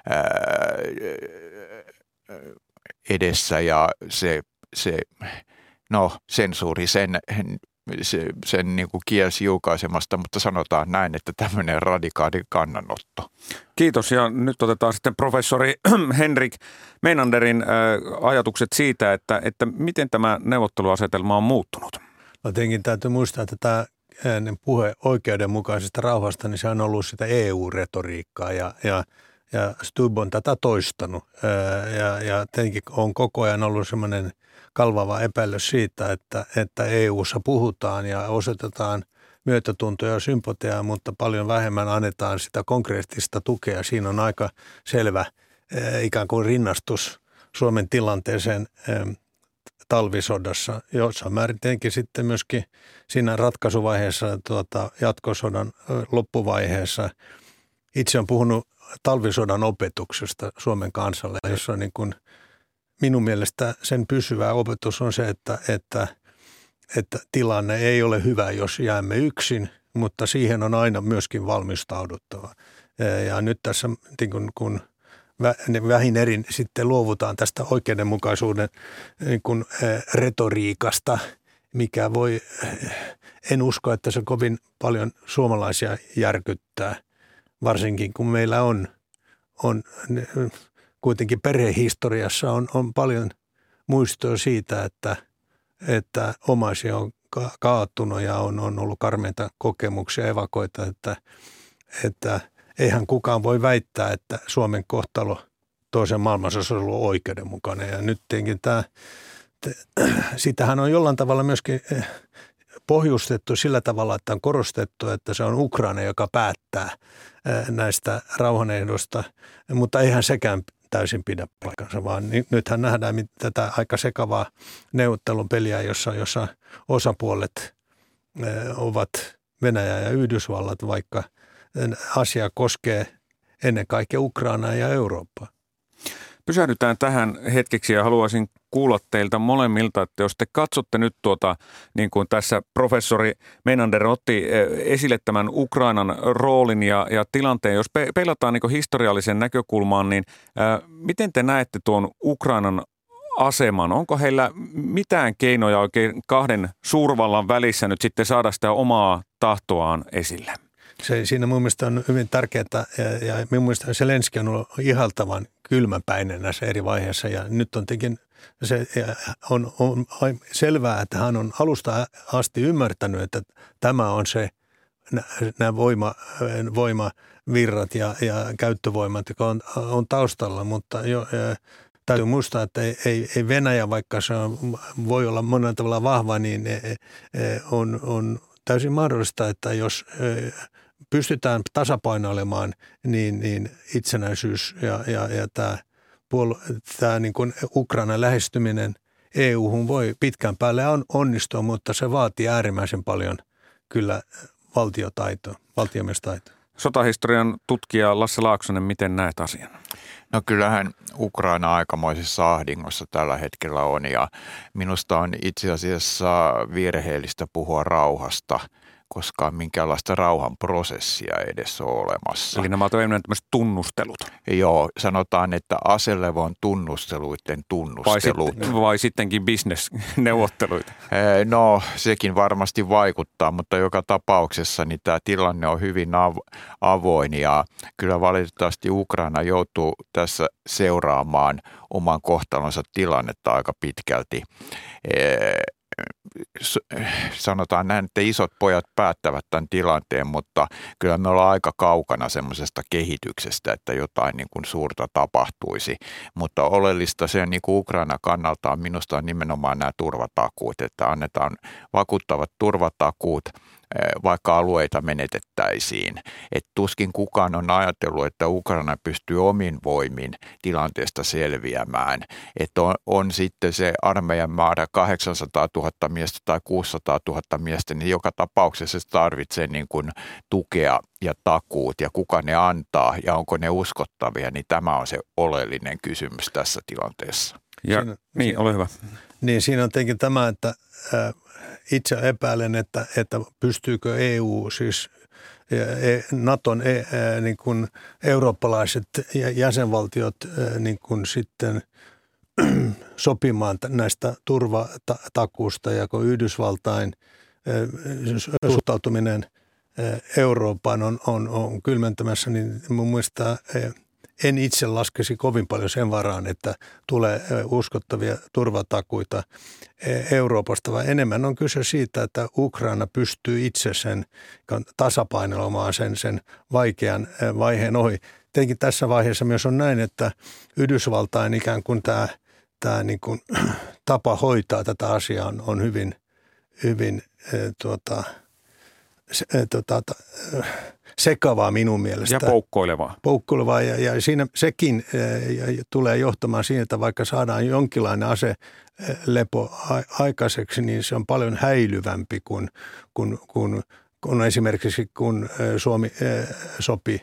edessä ja sensuuri sen niin kuin kielsi julkaisemasta, mutta sanotaan näin, että tämmöinen radikaali kannanotto. Kiitos ja nyt otetaan sitten professori Henrik Menanderin ajatukset siitä, että miten tämä neuvotteluasetelma on muuttunut. No tietenkin täytyy muistaa, että tämä puhe oikeudenmukaisesta rauhasta, niin se on ollut sitä EU-retoriikkaa ja ja Stubb on tätä toistanut. Ja tietenkin on koko ajan ollut semmoinen kalvava epäilys siitä, että EU:ssa puhutaan ja osoitetaan myötätuntoa ja sympatiaa, mutta paljon vähemmän annetaan sitä konkreettista tukea. Siinä on aika selvä ikään kuin rinnastus Suomen tilanteeseen talvisodassa, jossa määrin tietenkin sitten myöskin siinä ratkaisuvaiheessa, jatkosodan loppuvaiheessa. Itse olen puhunut talvisodan opetuksesta Suomen kansalle, jossa niin kuin minun mielestä sen pysyvä opetus on se, että tilanne ei ole hyvä, jos jäämme yksin, mutta siihen on aina myöskin valmistauduttava. Ja nyt tässä kun vähin erin sitten luovutaan tästä oikeudenmukaisuuden niin kuin retoriikasta, mikä voi, en usko, että se kovin paljon suomalaisia järkyttää, varsinkin kun meillä on kuitenkin perhehistoriassa on paljon muistoa siitä, että omaisia on kaatunut ja on ollut karmeita kokemuksia, evakoita, että eihän kukaan voi väittää, että Suomen kohtalo toisen maailmansodassa on ollut oikeudenmukainen. Ja nyt tietenkin sitähän on jollain tavalla myöskin pohjustettu sillä tavalla, että on korostettu, että se on Ukraina, joka päättää näistä rauhanehdosta, mutta eihän sekään täysin pidä paikkansa, vaan nythän nähdään tätä aika sekavaa neuvottelupeliä, jossa osapuolet ovat Venäjä ja Yhdysvallat, vaikka asia koskee ennen kaikkea Ukrainaa ja Eurooppaa. Pysähdytään tähän hetkeksi ja haluaisin kuulla teiltä molemmilta, että jos te katsotte nyt niin kuin tässä professori Meinander otti esille tämän Ukrainan roolin ja tilanteen, jos peilataan niin kuin historiallisen näkökulmaan, niin miten te näette tuon Ukrainan aseman? Onko heillä mitään keinoja oikein kahden suurvallan välissä nyt sitten saada sitä omaa tahtoaan esille? Siinä mun mielestä on hyvin tärkeää ja minun mielestä Zelenski on ollut ihaltavan kylmäpäinen näissä eri vaiheissa ja nyt on tietenkin se on selvää, että hän on alusta asti ymmärtänyt, että tämä on se nämä voimavirrat ja käyttövoimat, jotka on taustalla, mutta täytyy muistaa, että ei Venäjä, vaikka se voi olla monella tavalla vahva, niin on täysin mahdollista, että jos pystytään tasapainoilemaan, niin itsenäisyys ja tämä niin kuin Ukrainan lähestyminen EU-hun voi pitkän päälle onnistua, mutta se vaatii äärimmäisen paljon kyllä valtiomiestaitoa. Sotahistorian tutkija Lasse Laaksonen, miten näet asian? No kyllähän Ukraina aikamoisessa ahdingossa tällä hetkellä on ja minusta on itse asiassa virheellistä puhua rauhasta, koska minkäänlaista rauhanprosessia edes ole olemassa. Eli nämä ovat enemmän tämmöiset tunnustelut. Joo, sanotaan, että aselevon tunnusteluiden tunnustelut. Vai sittenkin bisnesneuvotteluita? No, sekin varmasti vaikuttaa, mutta joka tapauksessa niin tämä tilanne on hyvin avoin ja kyllä valitettavasti Ukraina joutuu tässä seuraamaan oman kohtalonsa tilannetta aika pitkälti. Sanotaan näin, että isot pojat päättävät tämän tilanteen, mutta kyllä me ollaan aika kaukana semmoisesta kehityksestä, että jotain niin kuin suurta tapahtuisi. Mutta oleellista se niin kuin Ukraina kannalta on minusta nimenomaan nämä turvatakuut, että annetaan vakuuttavat turvatakuut, vaikka alueita menetettäisiin. Et tuskin kukaan on ajatellut, että Ukraina pystyy omin voimin tilanteesta selviämään. Että on sitten se armeijan määrä 800 000 miestä tai 600 000 miestä, niin joka tapauksessa se tarvitsee niin kuin tukea ja takuut ja kuka ne antaa ja onko ne uskottavia, niin tämä on se oleellinen kysymys tässä tilanteessa. Ja, niin, ole hyvä. Niin siinä on tietenkin tämä, että itse epäilen, että pystyykö EU, siis Naton niin kuin eurooppalaiset jäsenvaltiot niin kuin sitten sopimaan näistä turvatakuusta ja kun Yhdysvaltain suhtautuminen Eurooppaan on kylmentämässä, niin mun mielestä en itse laskisi kovin paljon sen varaan, että tulee uskottavia turvatakuita Euroopasta, vaan enemmän on kyse siitä, että Ukraina pystyy itse sen tasapainoilemaan sen vaikean vaiheen ohi. tietenkin tässä vaiheessa myös on näin, että Yhdysvaltain ikään kuin tämä niin kuin tapa hoitaa tätä asiaa on hyvin sekavaa minun mielestä. Ja poukkoilevaa. Poukkoilevaa ja siinä sekin tulee johtamaan siihen, että vaikka saadaan jonkinlainen aselepo aikaiseksi, niin se on paljon häilyvämpi kuin esimerkiksi kun Suomi sopi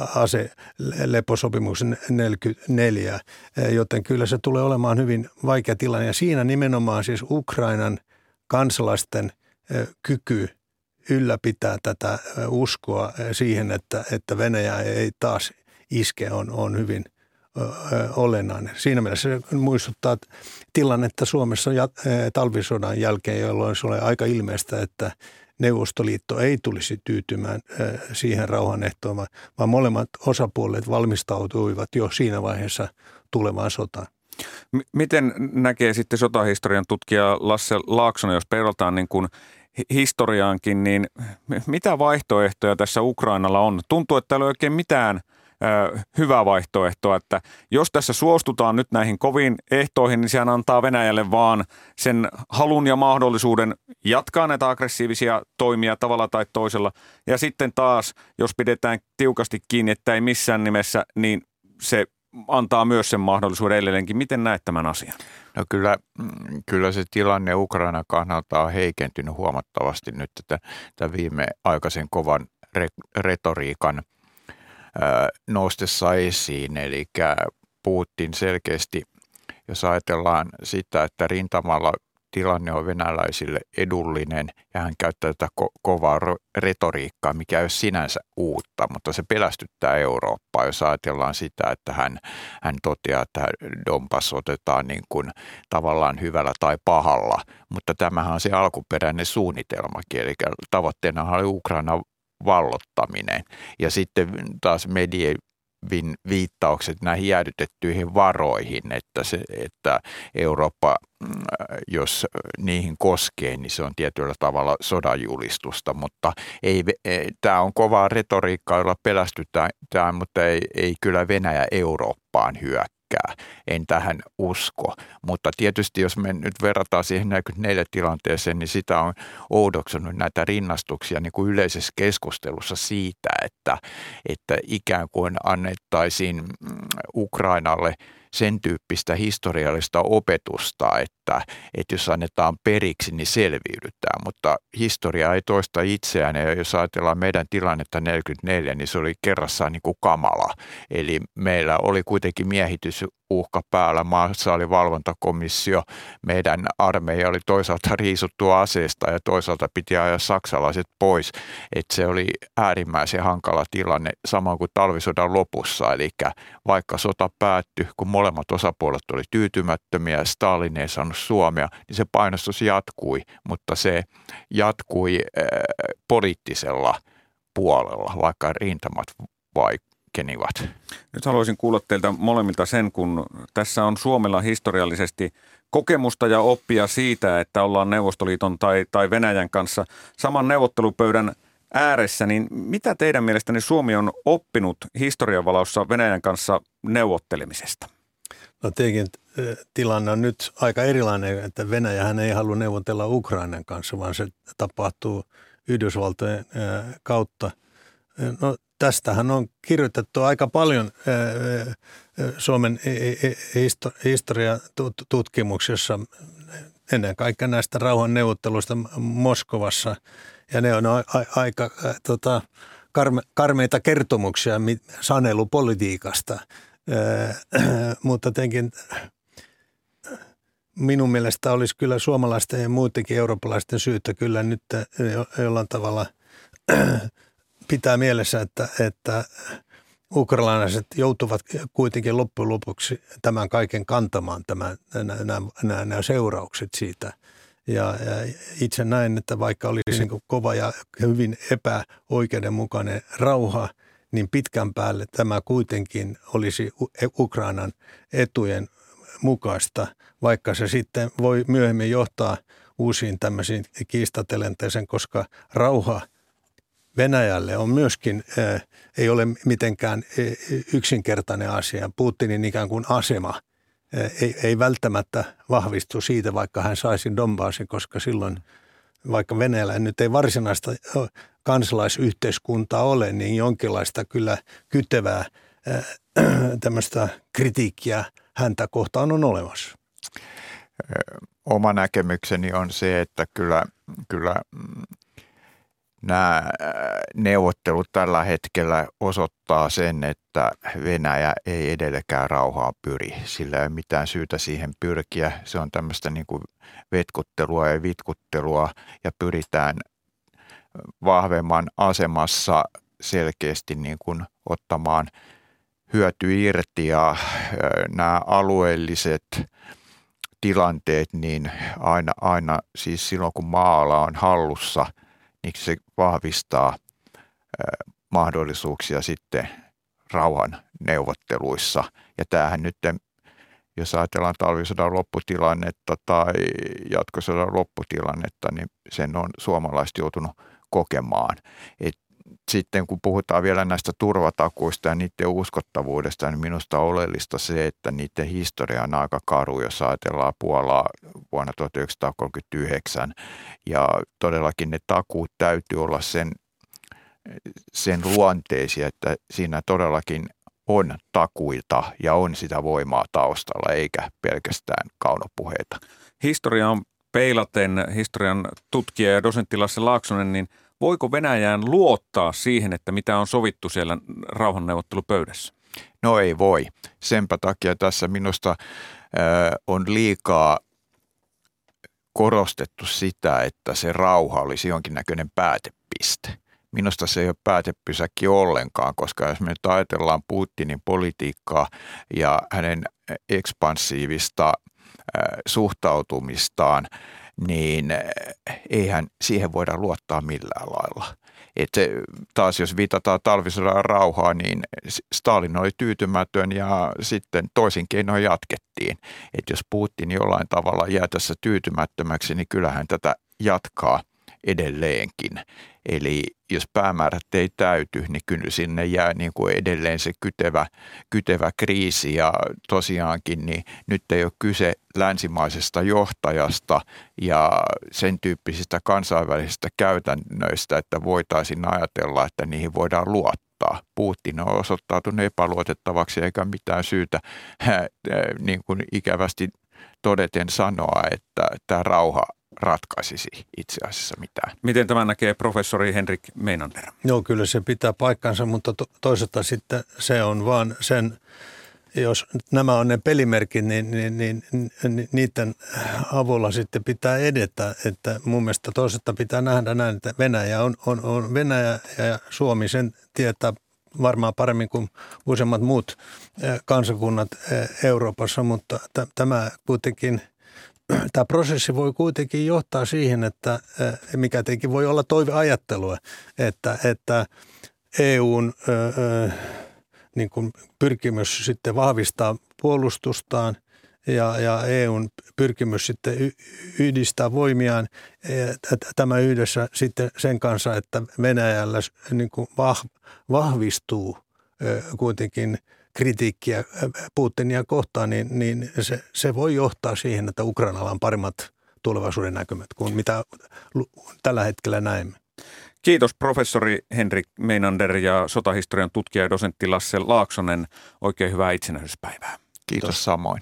aseleposopimuksen 44, joten kyllä se tulee olemaan hyvin vaikea tilanne. Ja siinä nimenomaan siis Ukrainan kansalaisten kyky ylläpitää tätä uskoa siihen, että Venäjä ei taas iske, on hyvin olennainen. Siinä mielessä se muistuttaa tilannetta Suomessa talvisodan jälkeen, jolloin se oli aika ilmeistä, että Neuvostoliitto ei tulisi tyytymään siihen rauhanehtoon, vaan molemmat osapuolet valmistautuivat jo siinä vaiheessa tulevaan sotaan. Miten näkee sitten sotahistorian tutkija Lasse Laaksonen, jos peilataan niin kuin historiaankin, niin mitä vaihtoehtoja tässä Ukrainalla on? Tuntuu, että täällä ei ole oikein mitään hyvää vaihtoehtoa, että jos tässä suostutaan nyt näihin koviin ehtoihin, niin sehän antaa Venäjälle vaan sen halun ja mahdollisuuden jatkaa näitä aggressiivisia toimia tavalla tai toisella. Ja sitten taas, jos pidetään tiukasti kiinni, että ei missään nimessä, niin se antaa myös sen mahdollisuuden edelleenkin. Miten näet tämän asian? No kyllä se tilanne Ukrainan kannalta on heikentynyt huomattavasti nyt tämän viimeaikaisen kovan retoriikan noustessa esiin. Eli Putin selkeästi, jos ajatellaan sitä, että rintamalla tilanne on venäläisille edullinen ja hän käyttää tätä kovaa retoriikkaa, mikä ei ole sinänsä uutta, mutta se pelästyttää Eurooppaa, jos ajatellaan sitä, että hän toteaa, että Donbass otetaan niin kuin tavallaan hyvällä tai pahalla, mutta tämähän on se alkuperäinen suunnitelmakin, eli tavoitteena oli Ukrainan vallottaminen ja sitten taas Medvedevin viittaukset näihin jäädytettyihin varoihin, että Eurooppa, jos niihin koskee, niin se on tietyllä tavalla sodanjulistusta, mutta tämä on kovaa retoriikkaa, jolla pelästytään, mutta ei kyllä Venäjä Eurooppaan hyökkää. En tähän usko, mutta tietysti jos me nyt verrataan siihen 44 tilanteeseen, niin sitä on oudoksunut näitä rinnastuksia niin kuin yleisessä keskustelussa siitä, että ikään kuin annettaisiin Ukrainalle sen tyyppistä historiallista opetusta, että jos annetaan periksi, niin selviydytään, mutta historia ei toista itseään, ja jos ajatellaan meidän tilannetta 44, niin se oli kerrassaan niin kuin kamala. Eli meillä oli kuitenkin miehitysuhka päällä, maassa oli valvontakomissio, meidän armeija oli toisaalta riisuttu aseesta ja toisaalta piti ajaa saksalaiset pois, että se oli äärimmäisen hankala tilanne, samoin kuin talvisodan lopussa, eli vaikka sota päättyi, kun molemmat osapuolet oli tyytymättömiä ja Stalin ei saanut Suomea, niin se painostus jatkui, mutta se jatkui poliittisella puolella, vaikka rintamat vaikenivat. Nyt haluaisin kuulla teiltä molemmilta sen, kun tässä on Suomella historiallisesti kokemusta ja oppia siitä, että ollaan Neuvostoliiton tai Venäjän kanssa saman neuvottelupöydän ääressä, niin mitä teidän mielestänne Suomi on oppinut historian valossa Venäjän kanssa neuvottelemisesta? No tietenkin tilanne on nyt aika erilainen, että Venäjähän ei halua neuvotella Ukrainan kanssa, vaan se tapahtuu Yhdysvaltojen kautta. No tästähän on kirjoitettu aika paljon Suomen historiatutkimuksessa, ennen kaikkea näistä rauhanneuvotteluista Moskovassa, ja ne on aika karmeita kertomuksia sanelupolitiikasta. Mutta tietenkin minun mielestä olisi kyllä suomalaisten ja muutenkin eurooppalaisten syytä kyllä nyt jollain tavalla pitää mielessä, että ukrainalaiset joutuvat kuitenkin loppujen lopuksi tämän kaiken kantamaan, nämä seuraukset siitä. Ja itse näen, että vaikka olisi niin kova ja hyvin epäoikeudenmukainen rauha, niin pitkän päälle tämä kuitenkin olisi Ukrainan etujen mukaista, vaikka se sitten voi myöhemmin johtaa uusiin tämmöisiin kiistatilanteisiin, koska rauha Venäjälle on myöskin, ei ole mitenkään yksinkertainen asia. Putinin ikään kuin asema ei välttämättä vahvistu siitä, vaikka hän saisi Donbassin, koska silloin, vaikka Venäjällä nyt ei varsinaista kansalaisyhteiskuntaa ole, niin jonkinlaista kyllä kytevää tämmöistä kritiikkiä häntä kohtaan on olemassa. Oma näkemykseni on se, että kyllä nämä neuvottelut tällä hetkellä osoittaa sen, että Venäjä ei edellekään rauhaan pyri. Sillä ei ole mitään syytä siihen pyrkiä. Se on tämmöistä niin kuin vetkuttelua ja vitkuttelua ja pyritään vahvemman asemassa selkeästi niin kuin ottamaan hyöty irti ja nämä alueelliset tilanteet, niin aina siis silloin kun maalla on hallussa, niin se vahvistaa mahdollisuuksia sitten rauhan neuvotteluissa. Ja tämähän nyt, jos ajatellaan talvisodan lopputilannetta tai jatkosodan lopputilannetta, niin sen on suomalaiset joutunut kokemaan. Sitten kun puhutaan vielä näistä turvatakuista ja niiden uskottavuudesta, niin minusta on oleellista se, että niiden historia on aika karu, jos ajatellaan Puolaa vuonna 1939. Ja todellakin ne takuut täytyy olla sen luonteisia, että siinä todellakin on takuita ja on sitä voimaa taustalla, eikä pelkästään kaunopuheita. Historiaan peilaten, historian tutkija ja dosentti Lasse Laaksonen, niin voiko Venäjään luottaa siihen, että mitä on sovittu siellä rauhanneuvottelupöydässä? No ei voi. Senpä takia tässä minusta on liikaa korostettu sitä, että se rauha olisi jonkinnäköinen päätepiste. Minusta se ei ole päätepysäkki ollenkaan, koska jos me nyt ajatellaan Putinin politiikkaa ja hänen ekspansiivista suhtautumistaan, niin eihän siihen voida luottaa millään lailla. Että taas jos viitataan talvisodan rauhaan, niin Stalin oli tyytymätön ja sitten toisin keinoin jatkettiin. Että jos Putin jollain tavalla jää tässä tyytymättömäksi, niin kyllähän tätä jatkaa edelleenkin. Eli jos päämäärät ei täyty, niin kyllä sinne jää niin kuin edelleen se kytevä kriisi. Ja tosiaankin niin nyt ei ole kyse länsimaisesta johtajasta ja sen tyyppisistä kansainvälisistä käytännöistä, että voitaisiin ajatella, että niihin voidaan luottaa. Putin on osoittautunut epäluotettavaksi eikä mitään syytä niin kuin ikävästi todeten sanoa, että tämä rauha ratkaisisi itse asiassa mitään. Miten tämä näkee professori Henrik Meinander? Joo, kyllä se pitää paikkansa, mutta toisaalta sitten se on vaan sen, jos nämä on ne pelimerkit, niin niiden avulla sitten pitää edetä. Että mun mielestä toisaalta pitää nähdä näin, että Venäjä on Venäjä ja Suomi sen tietää varmaan paremmin kuin useimmat muut kansakunnat Euroopassa, mutta tämä kuitenkin tämä prosessi voi kuitenkin johtaa siihen, että mikä tietenkin voi olla toiveajattelua, että EUn niin kuin pyrkimys sitten vahvistaa puolustustaan ja EUn pyrkimys sitten yhdistää voimiaan, tämä yhdessä sitten sen kanssa, että Venäjällä niin kuin vahvistuu kuitenkin kritiikkiä Putinia kohtaan, niin se voi johtaa siihen, että Ukrainalla on paremmat tulevaisuuden näkymät kuin mitä tällä hetkellä näemme. Kiitos professori Henrik Meinander ja sotahistorian tutkija ja dosentti Lasse Laaksonen. Oikein hyvää itsenäisyyspäivää. Kiitos samoin.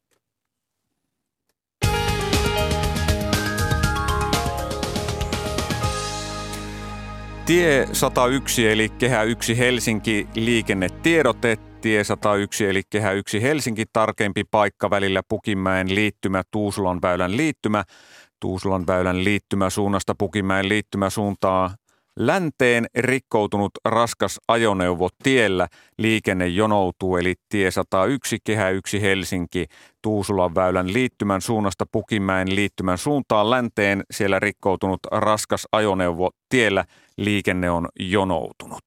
Tie 101 eli Kehä 1 Helsinki liikennetiedote. Tie 101 eli Kehä 1 Helsinki tarkempi paikka välillä Pukinmäen liittymä, Tuusulan väylän liittymä. Tuusulan väylän liittymä suunnasta Pukinmäen liittymä suuntaa länteen rikkoutunut raskas ajoneuvo tiellä. Liikenne jonoutuu eli tie 101 Kehä 1 Helsinki Tuusulan väylän liittymän suunnasta Pukinmäen liittymän suuntaan länteen. Siellä rikkoutunut raskas ajoneuvo tiellä. Liikenne on jonoutunut.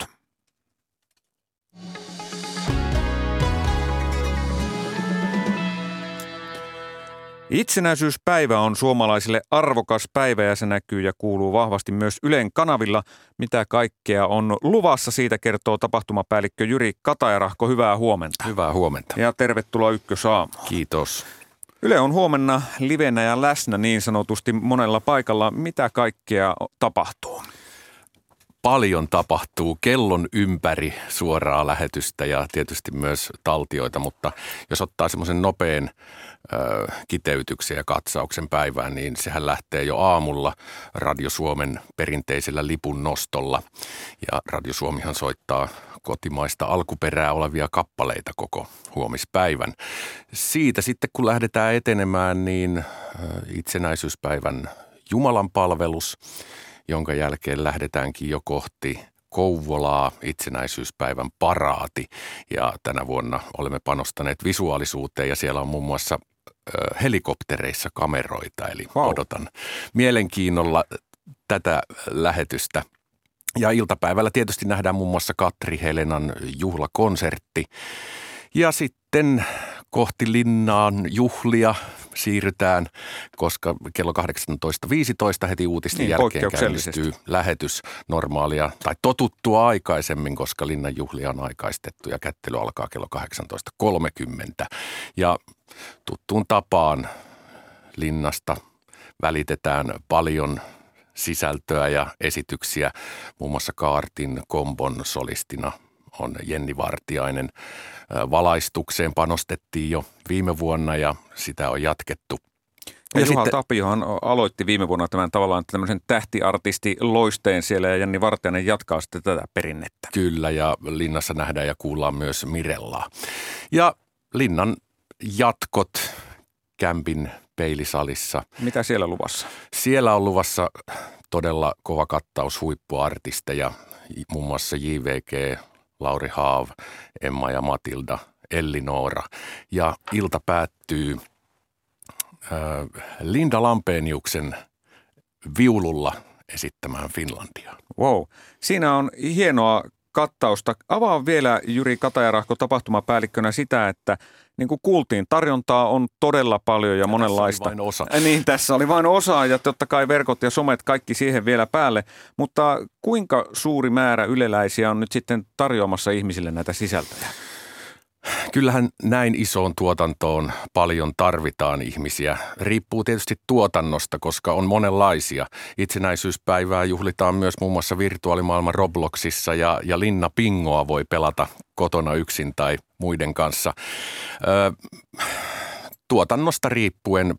Itsenäisyyspäivä on suomalaisille arvokas päivä ja se näkyy ja kuuluu vahvasti myös Ylen kanavilla. Mitä kaikkea on luvassa, siitä kertoo tapahtumapäällikkö Jyri Katajarahko. Hyvää huomenta. Hyvää huomenta. Ja tervetuloa Ykkösaamuun. Kiitos. Yle on huomenna livenä ja läsnä niin sanotusti monella paikalla. Mitä kaikkea tapahtuu? Paljon tapahtuu kellon ympäri suoraa lähetystä ja tietysti myös taltioita, mutta jos ottaa semmoisen nopean kiteytyksen ja katsauksen päivään, niin sehän lähtee jo aamulla Radio Suomen perinteisellä lipun nostolla. Ja Radio Suomihan soittaa kotimaista alkuperää olevia kappaleita koko huomispäivän. Siitä sitten kun lähdetään etenemään, niin itsenäisyyspäivän Jumalanpalvelus, jonka jälkeen lähdetäänkin jo kohti Kouvolaa, itsenäisyyspäivän paraati. Ja tänä vuonna olemme panostaneet visuaalisuuteen ja siellä on muun muassa helikoptereissa kameroita. Eli odotan mielenkiinnolla tätä lähetystä. Ja iltapäivällä tietysti nähdään muun muassa Katri Helenan juhlakonsertti. Ja sitten kohti Linnaan juhlia siirrytään, koska kello 18.15 heti uutisten jälkeen käynnistyy lähetys normaalia tai totuttua aikaisemmin, koska Linnan juhlia on aikaistettu ja kättely alkaa kello 18.30. Ja tuttuun tapaan Linnasta välitetään paljon sisältöä ja esityksiä. Muun muassa Kaartin kombon solistina on Jenni Vartiainen. Valaistukseen panostettiin jo viime vuonna ja sitä on jatkettu. Ja Juha Tapiohan aloitti viime vuonna tämän tavallaan tämmöisen tähtiartisti loisteen siellä ja Jenni Vartiainen jatkaa sitten tätä perinnettä. Kyllä, ja Linnassa nähdään ja kuullaan myös Mirellaa. Ja Linnan jatkot Kämpin Peilisalissa. Mitä siellä luvassa? Siellä on luvassa todella kova kattaus huippuartisteja, muun muassa JVG, Lauri Haav, Emma ja Matilda, Elli-Noora. Ja ilta päättyy Linda Lampeniuksen viululla esittämään Finlandia. Wow, siinä on hienoa kattausta. Avaa vielä Jyri Katajarahko tapahtumapäällikkönä sitä, että niin kuin kuultiin, tarjontaa on todella paljon ja monenlaista. Tässä oli vain osa. Niin, tässä oli vain osa ja totta kai verkot ja somet kaikki siihen vielä päälle. Mutta kuinka suuri määrä yleläisiä on nyt sitten tarjoamassa ihmisille näitä sisältöjä? Kyllähän näin isoon tuotantoon paljon tarvitaan ihmisiä. Riippuu tietysti tuotannosta, koska on monenlaisia. Itsenäisyyspäivää juhlitaan myös muun muassa virtuaalimaailman Robloxissa ja Linna Pingoa voi pelata kotona yksin tai muiden kanssa. Tuotannosta riippuen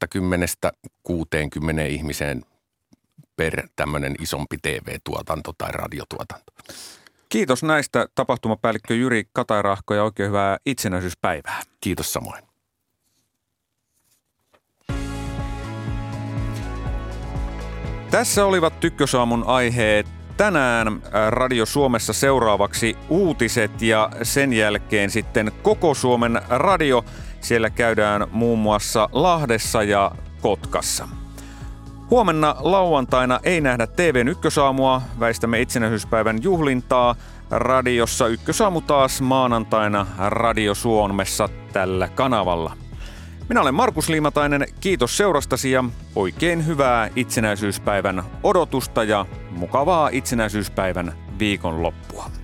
20-60 ihmiseen per tämmöinen isompi TV-tuotanto tai radiotuotanto. Kiitos näistä tapahtumapäällikkö Jyri Katajarahko ja oikein hyvää itsenäisyyspäivää. Kiitos samoin. Tässä olivat Ykkösaamun aiheet tänään. Radio Suomessa seuraavaksi uutiset ja sen jälkeen sitten koko Suomen radio. Siellä käydään muun muassa Lahdessa ja Kotkassa. Huomenna lauantaina ei nähdä TV:n Ykkösaamua, väistämme itsenäisyyspäivän juhlintaa. Radiossa Ykkösaamu taas maanantaina Radio Suomessa tällä kanavalla. Minä olen Markus Liimatainen, kiitos seurastasi ja oikein hyvää itsenäisyyspäivän odotusta ja mukavaa itsenäisyyspäivän viikonloppua.